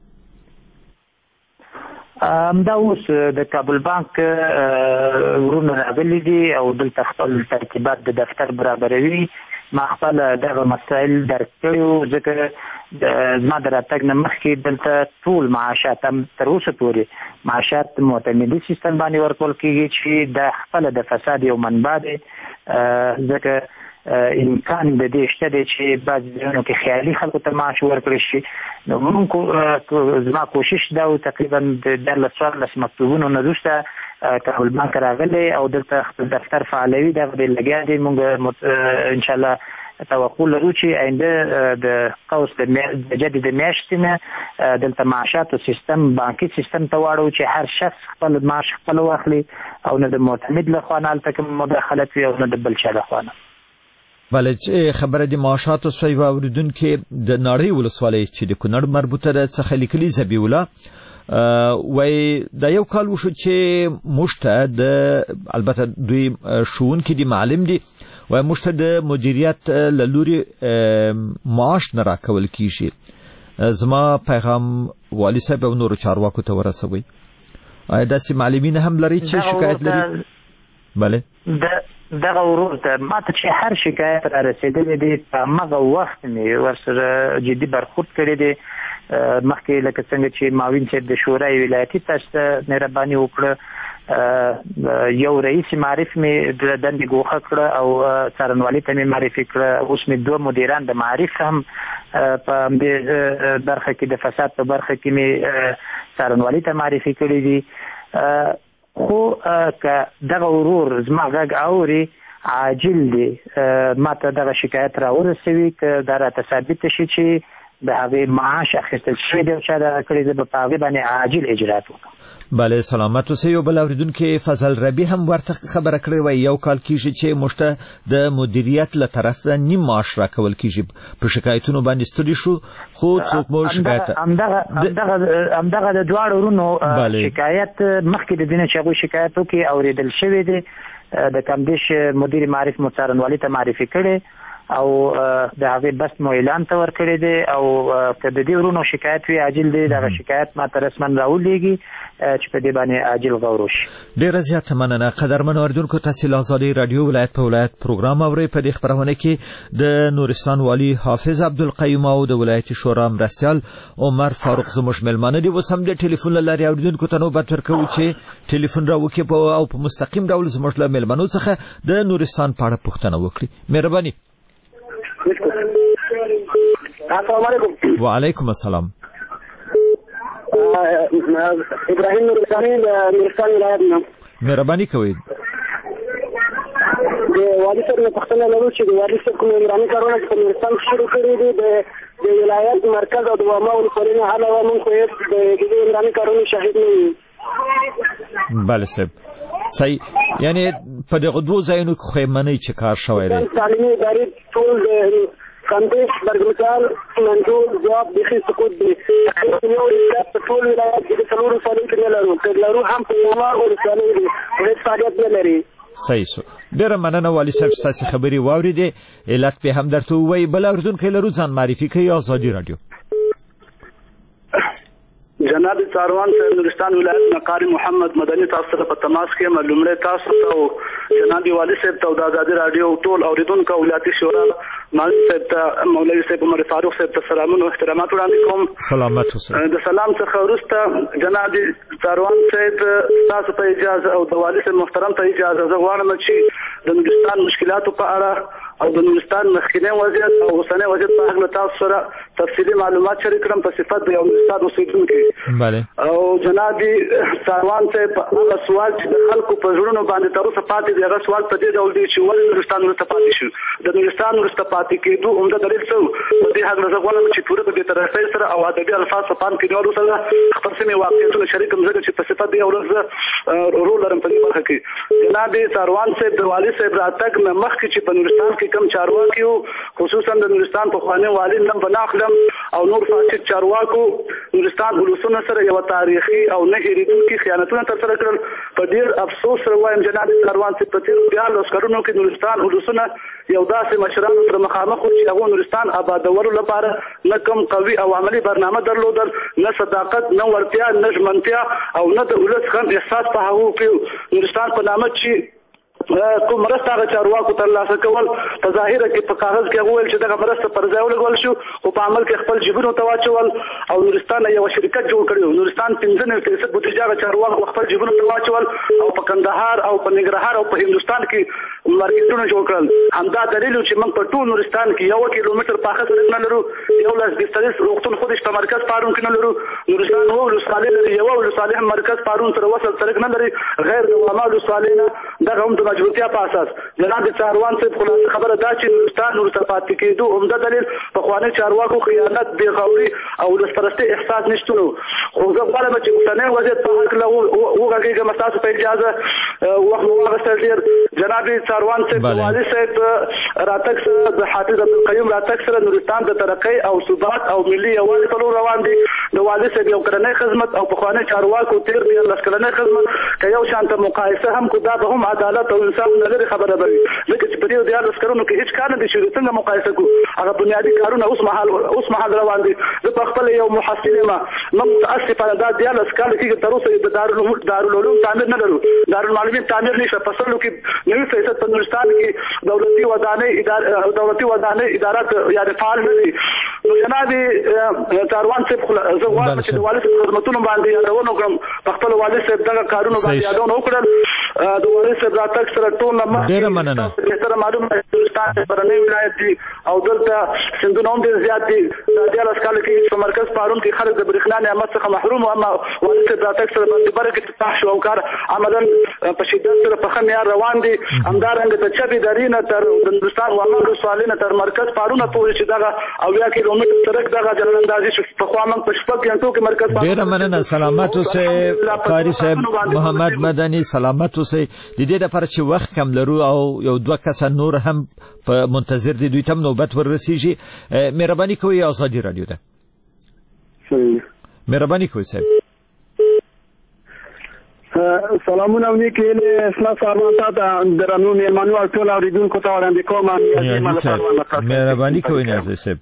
S4: همدا اوس د کابل بانک ورونه راغلي دي او دلته خپل ترتیبات د دفتر برابروي. ما خپل دغه مسایل درک کړي وو ځکه زما د راتګ نه مخکې دلته ټول معاشات هم تر اوسه پورې معاشات معتمدي سیستم باندې ورکول کېږي چې د خپله د فساد یو منبع دی. ځکه امکان د دې شته دی چې بعضې ځایونو کې خیالي خلکو ته معاش ورکړی شي. نو موږ زما کوشش دا و تقریبا د دیارلس څوارلس مکتوبونو نه وروسته کابل بانک راغلی او دلته خپل دفتر فعالوي دغه دی لګیا دی. موږ انشاءالله توقع لرو چې آینده د قوس د جدي د میاشتې نه دلته معاشاتو سیستم بانکي سیستم ته واړو چې هر شخص خپل معاش خپل واخلي او نه د معتمد لخوا نه هلته کوم مداخلت وي او نه د بل چا لخوا نه.
S1: بله خبره د معاشاتو سوی واوریدونکي د نړۍ ولسوالۍ چې د کونړ مربوطه ده څخه لیکلي ذبیح الله وای دا یو کال وشو چې موږ ته د البته دوی ښوونکي دي معلم دي وای موږ ته د مدیریت له لوري معاش نه راکول کیږي. زما پیغام والي صاحب او نورو چارواکو ته ورسوئ. آیا داسې معلمین هم لري چې شکایت لري؟ بله
S4: دغه ورور ته ما ته چې هر شکایت را رسېدلی دی په همغه وخت مې ورسره جدي برخورد کړی دی. مخکې لکه څنګه چې معاون صاحب د شورای ولایتي تاسو ته مهرباني وکړه یو رئیس معرف مې د دندې ګوښه کړه او څارنوالي ته مې معرفي کړه. اوس مې دوه مدیران د معرف هم په همدې برخه کې د فساد په برخه کې مې څارنوالي ته معرفي کړي دي. خو که دغه ورور زما غږ اوري عاجل دی ما ته دغه شکایت را ورسوي که دا راته ثابته شي چې د هغې معاش اخیستل شوی دی او چا دغه کړي زه به په هغې باندې عاجل اجرات وکړم.
S1: بله سلامت اوسئ. یو بل اورېدونکي فضل ربي هم ورته خبره کړې وای یو کال کېږي چې موږ ته د مدیریت له طرفه نیم معاش راکول کېږي. په شکایتونو باندې ستړي شو خو څوک مو شکایت
S4: همدغه د دواړو ورونو شکایت مخکې د دې نه چې هغوی شکایت وکړي اورېدل شوی دی. د کمدیش مدیر معرف مو څارنوالي ته معرفي کړی او د هغې بست مو اعلان ته ورکړی دی او که د دې ورونو شکایت وي عاجل دی دغه شکایت ما ته رسما راولېږي چې په دې باندې عاجل غور وشي.
S1: ډېره زیاته مننه. قدرمنو اورېدونکو تاسې له ازادۍ راډیو ولایت په ولایت پروګرام اورئ. په دې خپرونه کې د نورستان والي حافظ عبدالقیوم او د ولایتي شورا مرستیال عمر فاروق زموږ مېلمانه دي. اوس هم د ټلیفون له لارې اورېدونکو ته نوبت ورکوو چې ټلیفون راوکړي او په مستقیم ډول زموږ له مېلمنو څخه د نورستان په اړه پوښتنه وکړي. مهرباني.
S10: السلام علیکم.
S1: وعلیکم السلام.
S10: ابراهیم نورستاني د نورستان ولایت نه.
S1: مهرباني کوئ.
S10: د والي صاحب نه پوښتنه لرو چې د والي صاحب کوم عمراني کارونه په نورستان کې شروع کړي دي د ولایت مرکز او د واما ولسوالۍ نه علاوه موږ خو د دې عمراني کارونو شاهد نه یو.
S1: بله صاحب صحیح. یعنی په دغه دوو ځایونو کې خو یې منئ چې کار شوی دی.
S10: تعلیمي ادارې ټول د کندیش برګمټال منجول ځواب بیخي سقوط دی. یو په ټول ولایت کې د څلورو ولسوالۍ کې نه لرو که لرو هم په یوه ولسوالۍ کې هېڅ فعالیت نه لري.
S1: صحیح شو. ډېره مننه والي صاحب ستاسې خبرې واورېدې. علت به هم درته ووایي. بل اورېدونکی لرو ځان معرفي کوي. ازادي راډیو.
S11: جناب څاروان صاحب نورستان ولایت نه قاری محمد مدني تاسو سره په تماس کې معلومه تاسو ته او جناب والي صاحب ته د ازادي راډیو ټول اوریدونکو ولایتي شورا مولوي صاحب ته مولوي صاحب عمر فاروق صاحب ته سلامونه او احترامات وړاندې کوم.
S1: سلامت اوسئ.
S11: د سلام څخه وروسته جناب څاروان صاحب تاسو ته اجازه او د والي صاحب محترم ته اجازه زه غواړم چې د نورستان مشکلاتو په اړه او د نورستان مخکینی وضعیت او اوسنی وضعیت په اړه تاسو سره تفصیلی معلومات شریک کړم په صفت د یو نورستان اوسیدونکي.
S1: بله
S11: او جناب ساروان صاحب هغه سوال چې د خلکو په زړونو باندې تر اوسه پاتې دی، هغه سوال په دې ډول دی چې ولې نورستان وروسته پاتې شو. د نورستان وروسته پاتې کېدو عمده دلیل څه و؟ په دې هکله زه غواړم چې پوره په بېطرفۍ سره او ادبي الفاظ په پام کې نیولو سره خپل سمې واقعیتونه شریک کړم، ځکه چې په صفت د یو ورځ رول لرم په دې برخه کې. جناب ساروان صاحب د والي صاحب راتګ نه مخکې چې په نورستان کې کوم چارواکي وو، خصوصا د نورستان پخوانی والي نوم به نه اخلم او نور فاسد چارواکو نورستان ولسونه سره یو تاریخي او نه هېرېدونکي خیانتونه ترسره کړل. په ډېر افسوس سره وایم جناب ساروان صاحب په تېرو دیارلسو کلونو کې نورستان ولسونه یو داسې مشرانو سره مخامخ وو چې هغو نورستان آبادولو لپاره نه کوم قوي او عملي برنامه درلودل، نه صداقت، نه وړتیا، نه ژمنتیا او نه د ولس هم احساس په هغو کې نورستان په نامه چې کوم مرسته هغه چارواکو ترلاسه کول په ظاهره کې په کاغذ کې وویل چې دغه مرسته پر ځای ولګول شو، خو په عمل کې خپل جیبونو ته واچول او نورستان یو شرکت جوړ کړی. نورستان پنځه نوي فیصد بودیجه هغه چارواکو خپل جیبونو ته واچول او په کندهار او په ننګرهار او په هندوستان کې مارکیټونه جوړ کړل. همدا دلیل چې موږ په ټول نورستان کې یو کیلومتر پاخه سړک نه لرو، یو لاس بستریز روغتون خودش په مرکز پارون کې نه لرو. نورستان وو ولسوالۍ لري، یو ولسوالۍ هم مرکز پارون سره وصل سړک نه لري غیر د واما ولسوالۍ نه. دغه هم د مجبورتیا په اساس جناب ساروان صاحب خلاصه خبره دا چې نورستان وروسته پاتې کېدو عمده دلیل پخواني چارواکو خیانت، بېغوري او ولسپرستۍ احساس نشتون و. خو زه غواړم چې اوسنی وضعیت په هکله وغږېږم. ستاسو په اجازه وخت مو واخیستی ډېر. جناب ساروان صاحب د والي صاحب راتګ سره د حافظ عبدالقیوم راتګ سره نورستان د ترقۍ او ثبات او ملي یووالي په لور روان دي. د والي صاحب یو کلنی خدمت او پخواني چارواکو تېر دیارلس کلنی خدمت که یو شانته مقایسه هم کړو دا به هم عدالت او انصاف نه لري خبره به وي، ځکه چې په دې دیارلس کلونو کې هېڅ کار نه دی شوی. څنګه مقایسه کړو؟ هغه بنیادي کارونه اوس مهال اوس مهال روان دي. زه په خپله یو محصل یم، موږ متاسفانه دا دیارلس کاله کېږي تر اوسه د دارالعلوم تعمیر نه لرو، دارالمعلمین تعمیر نشته. په سلو کې نوي فیصد په نورستان کې دولتي ودانۍ دولتي ودانۍ ادارات یعنې فعال نه دي. نو جناب ساروان صاحب زه غواړم چې د والي صاحب خدمتونو باندې یادونه وکړم، په خپل والي صاحب دغه کارونو باندې یادونه وکړل. د والي صاحب راتګ سره ټول نه
S1: ډېره مننه.
S11: بهتره معلومه نورستان برنی ولایت دي او دلته سیندونه هم ډېر زیات دي. د دیارلس کاله کې په مرکز پارون کې خلک د برېښنا نعمت څخه محروم وو، اما والي صاحب راتګ سره باندې برګ افتتاح شو او کار عملا په شدت سره په ښه معیار روان دي. همدارنګه د چپ ادارې نه تر د نورستان واما ولسوالۍ نه تر مرکز پارونه پورې چې دغه اویا کیلومتر سړک دغه جلال اندازي شو. پخوا موږ په شپږ ګنټو کې مرکز پارون.
S1: ډېره مننه. سلامت اوسئ قاري صاحب محمد مدني، سلامت اوسئ. د دې لپاره چې وخت کم لرو او یو دوه کسه نور هم په منتظر دي، دوی ته نوبت ورسیږي. مهرباني کوئ ازادي رادیو ده. مهرباني کوئ صاحب.
S8: سلامونه او نیک هیلې اسلام ساروان ته د درنو مېلمنو او ټول اورېدونکو ته وړاندې کوم.
S1: مهرباني کوئ نیازي صاحب.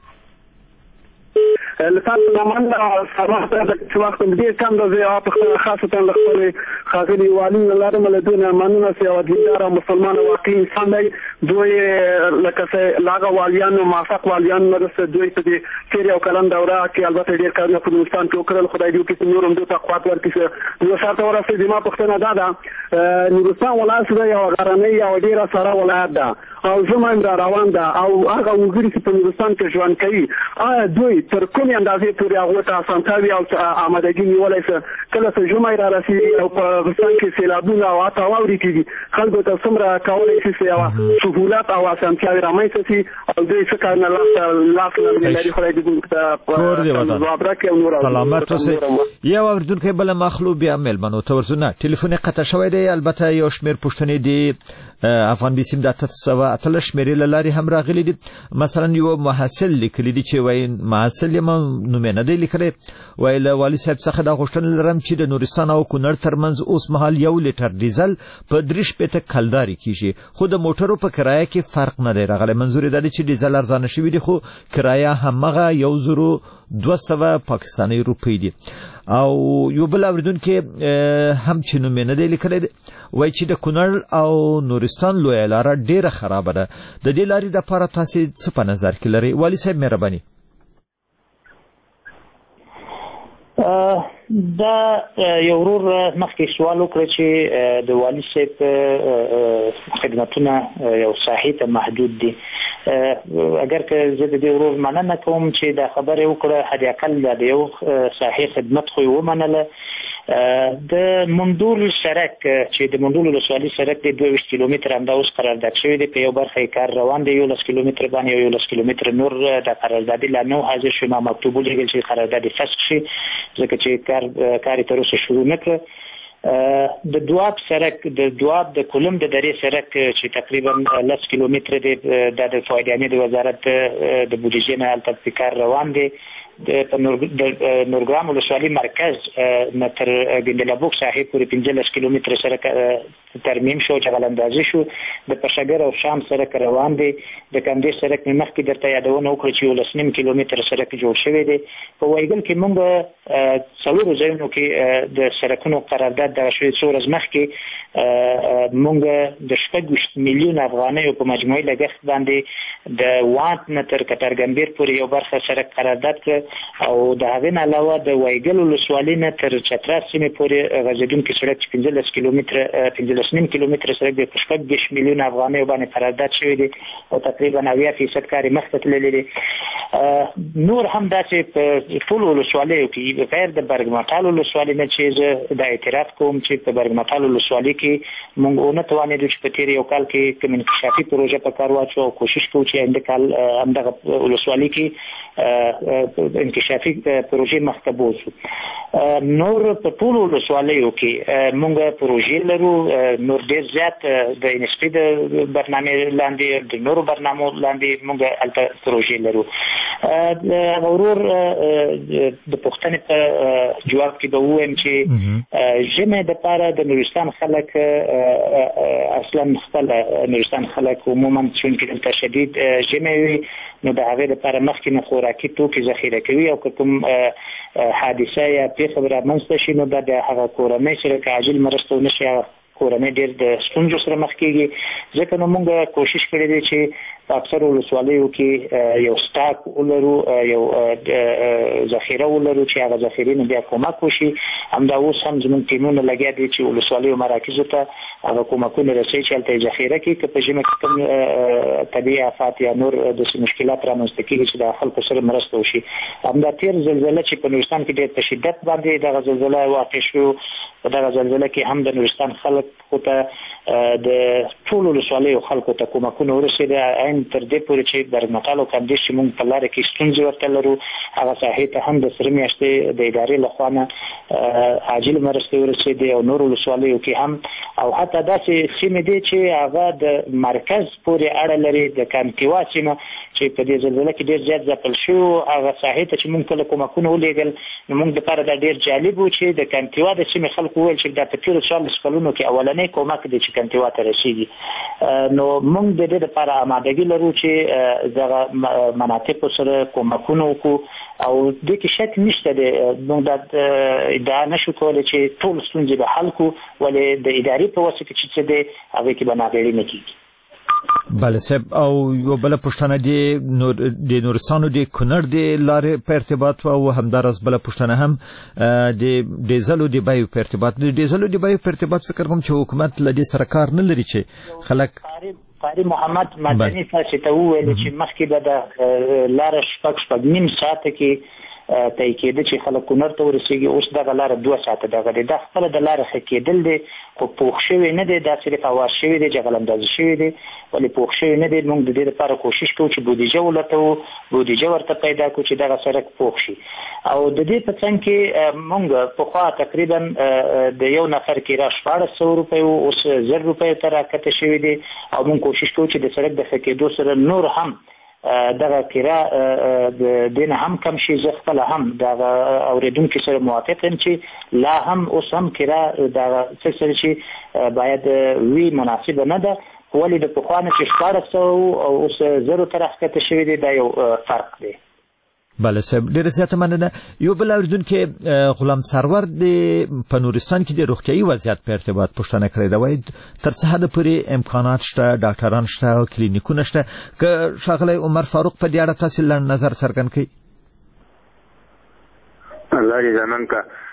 S8: لطفاً من ساروان ته چې وخت دې کم د زه خاصه له خپل خاغلی والي لرم له دونه مننه چې او دیندار مسلمان واقعي انسان دی. دوی لکه څه لاغه والیانو موافق والیان مرسته دوی په دې کې یو کلن دوره کې البته ډېر کارونه په نورستان کې وکړل. خدای دې وکړي نور هم دوی ته قوت ورکړي. نو شرط ورسېږي ما پوښتنه دا ده، نورستان ولایت دی یو غرنی او ډېره سړه ولایت ده او ژمی را روان ده او هغه وګړي چې په نورستان کې ژوند کوي آیا دوی تر کومې اندازې پورې هغوی ته اسانتیاوې او آمادګي نیولی څه کله چې ژمی را رسېږي او په افغانستان کې سیلابونه او حتی واورې کېږي خلکو ته څومره کولی شي چې یوه سهولت او اسانتیاوې رامنځته شي او دوی څه کارونه لاس لري. خدای دې موږ ته ځواب راکړي او نور
S1: سلامت اوسئ. یو اورېدونکی بله مخلوق بیا مېلمنو ته ورځو. نه ټلیفون یې قطع شوی دی. البته یو شمېر پوښتنې دي افغان بیسیم د اته سوه اتلس شمېرې له لارې هم راغلي دي. مثلا یو محصل لیکلی دي چې وایي محصل یم نوم یې نه دی لیکلی، وایي له والي صاحب څخه دا غوښتنه لرم چې د نورستان او کونړ ترمنځ اوس مهال یو لیټر ډیزل په درې شپېته کلدارې کېږي، خو د موټرو په کرایه کې فرق نه دی راغلی. منظور یې دا دی چې ډیزل ارزانه شوي دي خو کرایه همغه یو زرو دوه سوه پاکستاني روپۍ دي. او یو بل اوریدونکي هم چې نوم یې نه دی لیکلی وایي چې د کونړ او نورستان لویه لاره ډېره خرابه ده. د دې لارې دپاره تاسې څه په نظر کې لرئ؟ والي صاحب مهرباني.
S4: دا یو ورور مخکې سوال وکړ چې د والي صاحب خدمتونه یو ساحې ته محدود دي. اگر که زه د دې ورور مننه کوم چې دا خبره وکړه، حد اقل د یو ساحې خدمت خو یې ومنله. د منډول سړک چې د منډول ولسوالي سړک د دوه ویشت کیلومتر همدا اوس قرارداد شوی دی، په یو برخه یې کار روان دی، یولس کیلومتر باندې یو یولس کیلومتر نور د قراردادي لا نو حاضر شوی، ما مکتوب ولیږل چې قرارداد فسخ شي ځکه چې کار کار تر اوسه شروع نه کړ. د دواب سړک د دواب د کولم د درې سړک چې تقریبا لس کیلومتر دی، د فایدانې د وزارت د بودیجې نه هلته کار روان دی. د نورګرام ولسوالي مرکز نه تر ګندلابوک ساحې پورې پنځلس کیلومتر سړک ترمیم شو چې غلندازي شو. د پشګر او شام سړک روان دی. د کندې سړک مې مخکې درته یادونه وکړه چې یولس نیم کیلومتر سړک جوړ شوی دی. په وایګل کې موږ څلورو ځایونو کې د سړکونو قرارداد دغه شوی، څو ورځې مخکې موږ د شپږ ویشت میلیون افغانیو په مجموعي لګښت باندې د وانت نه تر کټارګمبیر پورې یو برخه سړک قرارداد کړ، او د هغې نه علاوه د وایګل ولسوالي نه تر چترال سیمې پورې غځېدونکي سړک چې پنځلس کیلومتره پنځلس نیم کیلومتره سړک د شپږ دېرش میلیون افغانیو باندې قرارداد شوی دی او تقریبا اویا فیصد کار یې مخته تللی دی. نور هم داسې په ټولو ولسوالیو کې غیر د برګمټال ولسوالي نه چې زه دا اعتراف کوم چې په برګمټال ولسوالي کې موږ ونه توانېدو چې په تېر یو کال کې کوم انکشافي پروژه په کار واچو، او کوشش کوو چې آینده کال همدغه ولسوالي کې انکشافي پروژې مخته بوځو. نور په ټولو ولسوالیو کې موږ پروژې لرو، نور ډېر زیات د انسپي د برنامې لاندې د نورو برنامو لاندې موږ هلته پروژې لرو. ورور د پوښتنې په جواب کې به ووایم چې ژمې دپاره د نورستان خلک اصلا خپل نورستان خلک عموما چونکې دلته شدید ژمې وي، نو د هغې دپاره مخکې نه خوراکي توکي ذخیره کوي، او که کوم حادثه یا پیښه رامنځته شي نو دا د هغه کورنۍ سره که عاجل مرسته ونه شي، هغه کورنۍ ډېر د ستونزو سره مخ کېږي. ځکه نو موږ کوشش کړی دی چې په اکثرو ولسوالیو کې یو سټاک ولرو، یو ذخیره ولرو چې هغه ذخیرې نه بیا کومک وشي. همدا اوس هم زموږ ټیمونه لګیا دي چې ولسوالیو مراکزو ته هغه کومکونه رسوي چې هلته یې ذخیره کړي، که په ژمه کې کوم طبیعي آفات یا نور داسې مشکلات رامنځته کېږي چې د خلکو سره مرسته وشي. همدا تېر زلزله چې په نورستان کې ډېر په شدت باندې دغه زلزله واقع شو، په دغه زلزله کې هم د نورستان خلک خو ته د ټولو ولسوالیو خلکو ته کومکونه ورسېده، عین تر دې پورې چې برګمټال او کندز چې موږ په لاره کې ستونزې ورته لرو، هغه ساحې ته هم د سره میاشتې د ادارې له خوا نه عاجل مرستې ورسېدې، او نورو ولسوالیو کې هم، او حتی داسې سیمې دي چې هغه د مرکز پورې اړه لري، د کانتیوا سیمه چې په دې زلزله کې ډېر زیات ځپل شوي، هغه ساحې ته چې موږ کله کومکونه ولېږل نو موږ دپاره دا ډېر جالب و چې د کانتیوا د سیمې خلکو وویل چې دا په تېرو څوارلس کلونو کې اولنی کومک دی چې کانتیوا ته رسېږي. نو موږ د دې دپاره آمادګي لرو چې دغه مناطقو سره کومکونه وکړو، او دې کې شک نشته دی. موږ دا ادعا نشو کولی چې ټول ستونزې به حل کړو، ولې د ادارې په وسه کې چې څه دی هغې کې به ناغېړي نه کېږي.
S1: بله صاحب، او یو بله پوښتنه د د نورستان او د کونړ د لارې په ارتباط او همداراز بله پوښتنه هم د ډیزل او د بیو په ارتباط. د ډیزل او د بیو په ارتباط فکر کوم چې حکومت له دې سره کار نه لري چې خلک
S4: قاری محمد مدني تاسو ته وویل چې مخکې به د لاره شپږ شپږ نیم ساعته کې طی کېده چې خلک کونړ ته ورسېږي، اوس دغه لاره دوه ساعته دغه دی. دا خپله د لارې ښه کېدل دی، خو پوخ شوی نه دی، دا صرف اواز شوی دی، جغل اندازي شوی دی، ولې پوخ شوی نه دی. موږ د دې لپاره کوشش کوو چې بودیجه ولټوو، بودیجه ورته پیدا کړو چې دغه سړک پوخ شي. او د دې په څنګ کې موږ پخوا تقریبا د یو نفر کرایه شپاړس سوه روپۍ و، اوس زر روپۍ ته راکته شوی دی، او موږ کوشش کوو چې د سړک د ښه کېدو سره نور هم دغه کرایه د دې نه هم کم شي. زه خپله هم دغه اورېدونکي سره موافق یم چې لا هم اوس هم کرایه دغه څه سره چې باید وي مناسبه نه ده، ولې د پخوا نه چې شپاړس سوه او اوس زرو ته راښکته شوي دی، دا یو فرق دی.
S1: بله صاحب، ډېره زیاته مننه. یو بل اورېدونکی غلام سرور د په نورستان کې د روغتیایي وضعیت په ارتباط پوښتنه کړې ده. وایي تر څه حده پورې امکانات شته، ډاکټران شته او کلینیکونه شته، که ښاغلی عمر فاروق په دې اړه تاسې لنډ نظر څرګند کړئ.
S12: الله دې زمونږ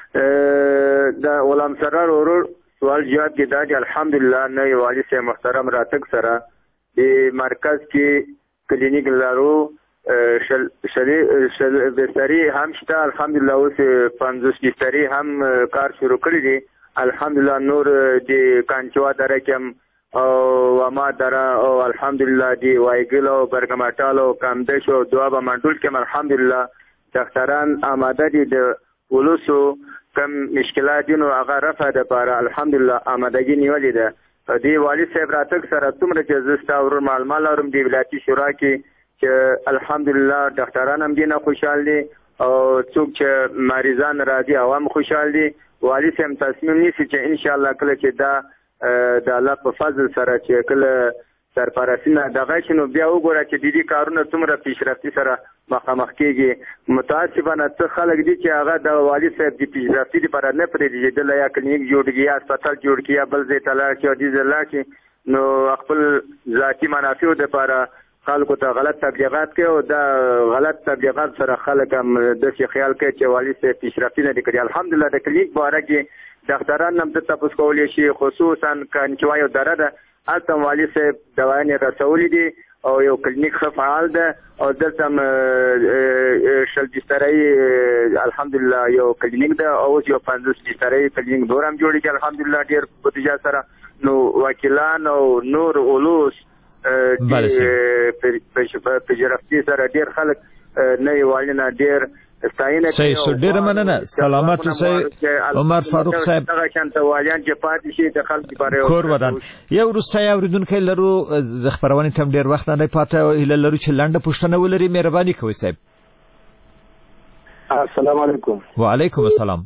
S5: د غلام سرار ورور سوال جواب کې دا چې الحمدلله نوی والي صاحب محترم راتګ سره د مرکز کې کلینیک لرو شل شل بستری هم شته الحمدلله اوس پنځوس بستری هم کار شروع کړی دي الحمدلله نور د کانچوا دره کې او وما دره او الحمدلله دی وایګل او برګمټال او کامدش او دواب منډول کې الحمدلله ډاکټران آماده دي د ولوسو کم مشکلات دي نو هغه رفع ده لپاره الحمدلله آمادګي نیولې ده دی والي صاحب راتګ سره څومره چې زستا ور معلومات لرم دی ولایتي شورا کې چې الحمدلله ډاکټران هم دي نه خوشاله دي او څوک چې مریضان راځي عوام خوشاله دي والي صاحب تصمیم نیسي چې ان شاء الله کله چې دا د الله په فضل سره چې کله سرپرستینه دغه شنو بیا وګوره چې د دې کارونه څومره پیشرفتي سره مخامخ کېږي متاسفانه څه خلک دي چې هغه د والي صاحب د پیشرفتي لپاره نه پرېږدي د یا کلینیک جوړ کړي یا هسپتال جوړ کړي یا بل ځای ته لاړ شي او دې ځای لاړ شي نو خپل ذاتي منافعو دپاره خلکو ته غلط تبلیغات کوي او دا غلط تبلیغات سره خلک هم داسې خیال کوي چې والي صاحب پیشرفتي نه دي کړې الحمدلله د کلینیک باره کې ډاکټران هم ته تاسو کولی شي خصوصا کانچوا یو دره ده هلته والي صاحب دوايانې رسولي دي او یو کلینیک ښه فعال ده او دلته هم شل بسترۍ الحمدلله یو کلینیک ده او اوس یو پنځوس بسترۍ کلینیک نور هم جوړېږي الحمدلله ډېر بودیجه سره نو وکیلان او نور اولوس پیشرفتي سره ډېر خلک نوي والي نه ډېر
S1: صحیح سو ډیره مننه سلامت اوسئ عمر فاروق صاحب کور ودان یو وروستی اورېدونکی لرو د خپرونې ته هم ډېر وخت نه دی پاته هیله لرو چې لنډه پوښتنه ولري مهرباني کوئ صاحب
S8: السلام علیکم
S1: وعلیکم السلام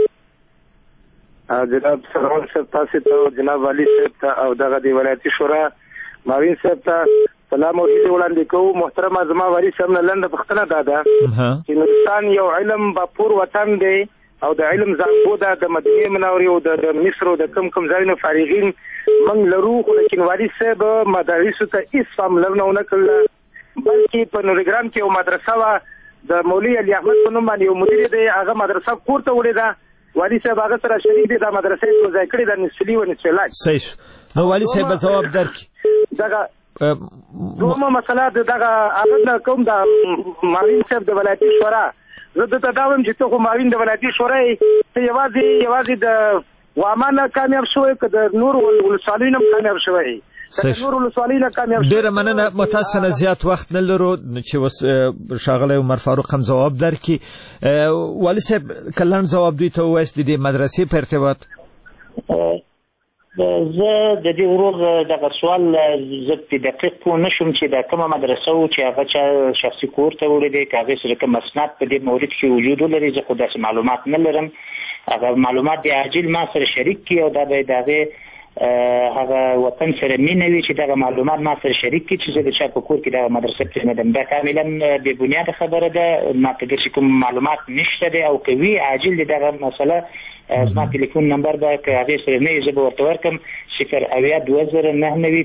S8: جناب سرور صاحب تاسو ته جناب والي صاحب ته او دغه دی ولایتي شورا ماوین صاحب ته سلام او دې وړاندې کوو محترم زما والي صاحب نه لنډه پوښتنه دا ده چې نورستان یو علم باپور وطن دی او د علم زانګو ده د مدینې منورې او د مصر او د کم کم ځایونو فارغین موږ لرو خو لیکن والي صاحب مدارسو ته هېڅ پاملرنه ونه کړله بلکې په نورګرام کې یو مدرسه وه د مولوي علي احمد په نوم باندې یو مدیر دی هغه مدرسه کور ته وړې ده والي صاحب هغه سره شریک دی دا مدرسه یې یو ځای کړې ده نصفلي و نصف لاج
S1: صحیح نو والي صاحب به ځواب درکړي
S8: دغه دومره مسله دغه هغه کوم د ماوین صاحب د ولایتي شورا زه درته دا وایم چې ته خو ماوین د ولایتي شورا یې ته یوازې یوازې د واما نه کامیاب شوی که د نور ولسوالیو نه کامیاب شوی نور ولسوالیو نه کامیاب شوی
S1: ډېره مننه متاسفانه زیات وخت نه لرو چې اوس ښاغلی عمر فاروق هم ځواب درکړي والي صاحب که لنډ ځواب دوی ته ووایاست د دې مدرسې په ارتباط
S4: زه د دې ورور دغه سوال زه په دقیق پوه نه شوم چې دا کومه مدرسه و چې هغه چا شخصي کور ته وړی دی که هغې سره کوم اسناد په دې مورد کې وجود ولري زه خو داسې معلومات نه لرم هغه معلومات د عاجل ما سره شریک کړي او دا به د هغې هغه وطن سره مینه وي چې دغه معلومات ما سره شریک کړي چې زه د چا په کور کې دغه مدرسه پرېنږدم دا کاملا بې بنیاده خبره ده ما ته داسې کوم معلومات نشته دی او که وي عاجل د دغه مسله زما تلیفون نمبر به که هغې سره نه وي زه به ورته ورکړم صفر اویا دوه زره نهه نوي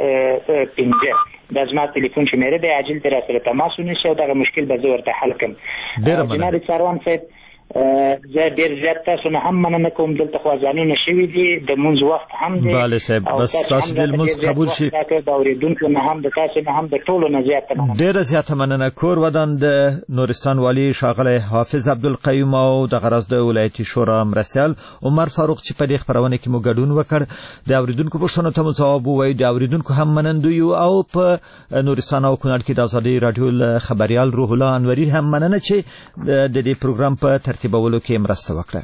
S4: پنځه دا زما تلیفون شمېره دی عاجل دې راسره تماس ونیسي او دغه مشکل به زه ورته حل کړم جناب ساروان صاحب زه ډېر زیات تاسو نه هم مننه کوم دلته خو اذانونه شوي دي د لمونځ وخت هم دی
S1: بله صاحب بس تاسو د لمونځ قبول شي
S4: د اورېدونکو نه هم د تاسو نه هم د ټولو نه زیاته مننه
S1: ډېره زیاته مننه کور ودان د نورستان والي ښاغلی حافظ عبدالقیوم او د غرض د ولایتي شورا مرستیال عمر فاروق چې په دې خپرونه کې مو ګډون وکړ د اورېدونکو پوښتنو ته مو ځواب ووایو د اورېدونکو هم منندوی یو او په نورستان او کونړ کې د ازادۍ راډیو له خبریال روح الله انوري هم مننه چې د دې پروګرام په ترتیبولو کې مرسته وکړه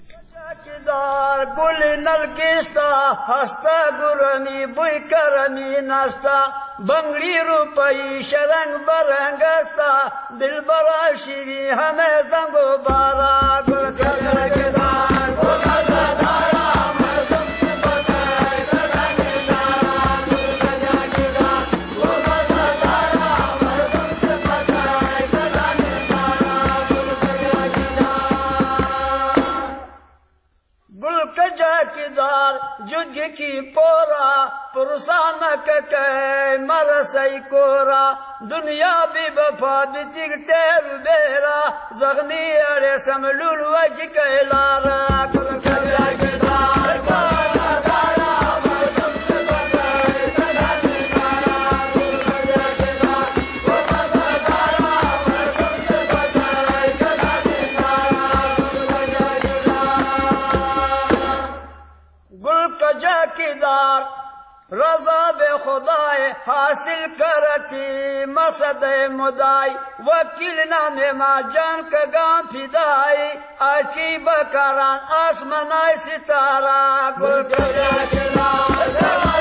S12: گل نلکستا هستا گرمی بوی کرمی ناستا بنگلی روپایی شرنگ برنگستا دل برا شیری همه زنگ و بارا گل کرکدار گل ازدارا مردم سبتای زرنگدار گل کرکدار گل ازدارا مردم سبتای زرنگدار گل کرکدار گل کجا کدار جدگی کی پورا پرسانا ککی مرسی کورا دنیا بی بفا دی تیگ تیر بیرا زغمی اره سملول وجه کلارا گل کجا کے دار کارا کارا مردم سے بدائے تدانی کارا گل کجا کے دار کارا کارا مردم سے بدائے تدانی کارا گل کجا کے دار گل کجا کے دار رضا بے خدای حاصل کرتی مقصد مدائی وکیل نام ما جان کگان پیدائی آشی بکران آسمانای ستارہ گل کجا کے دار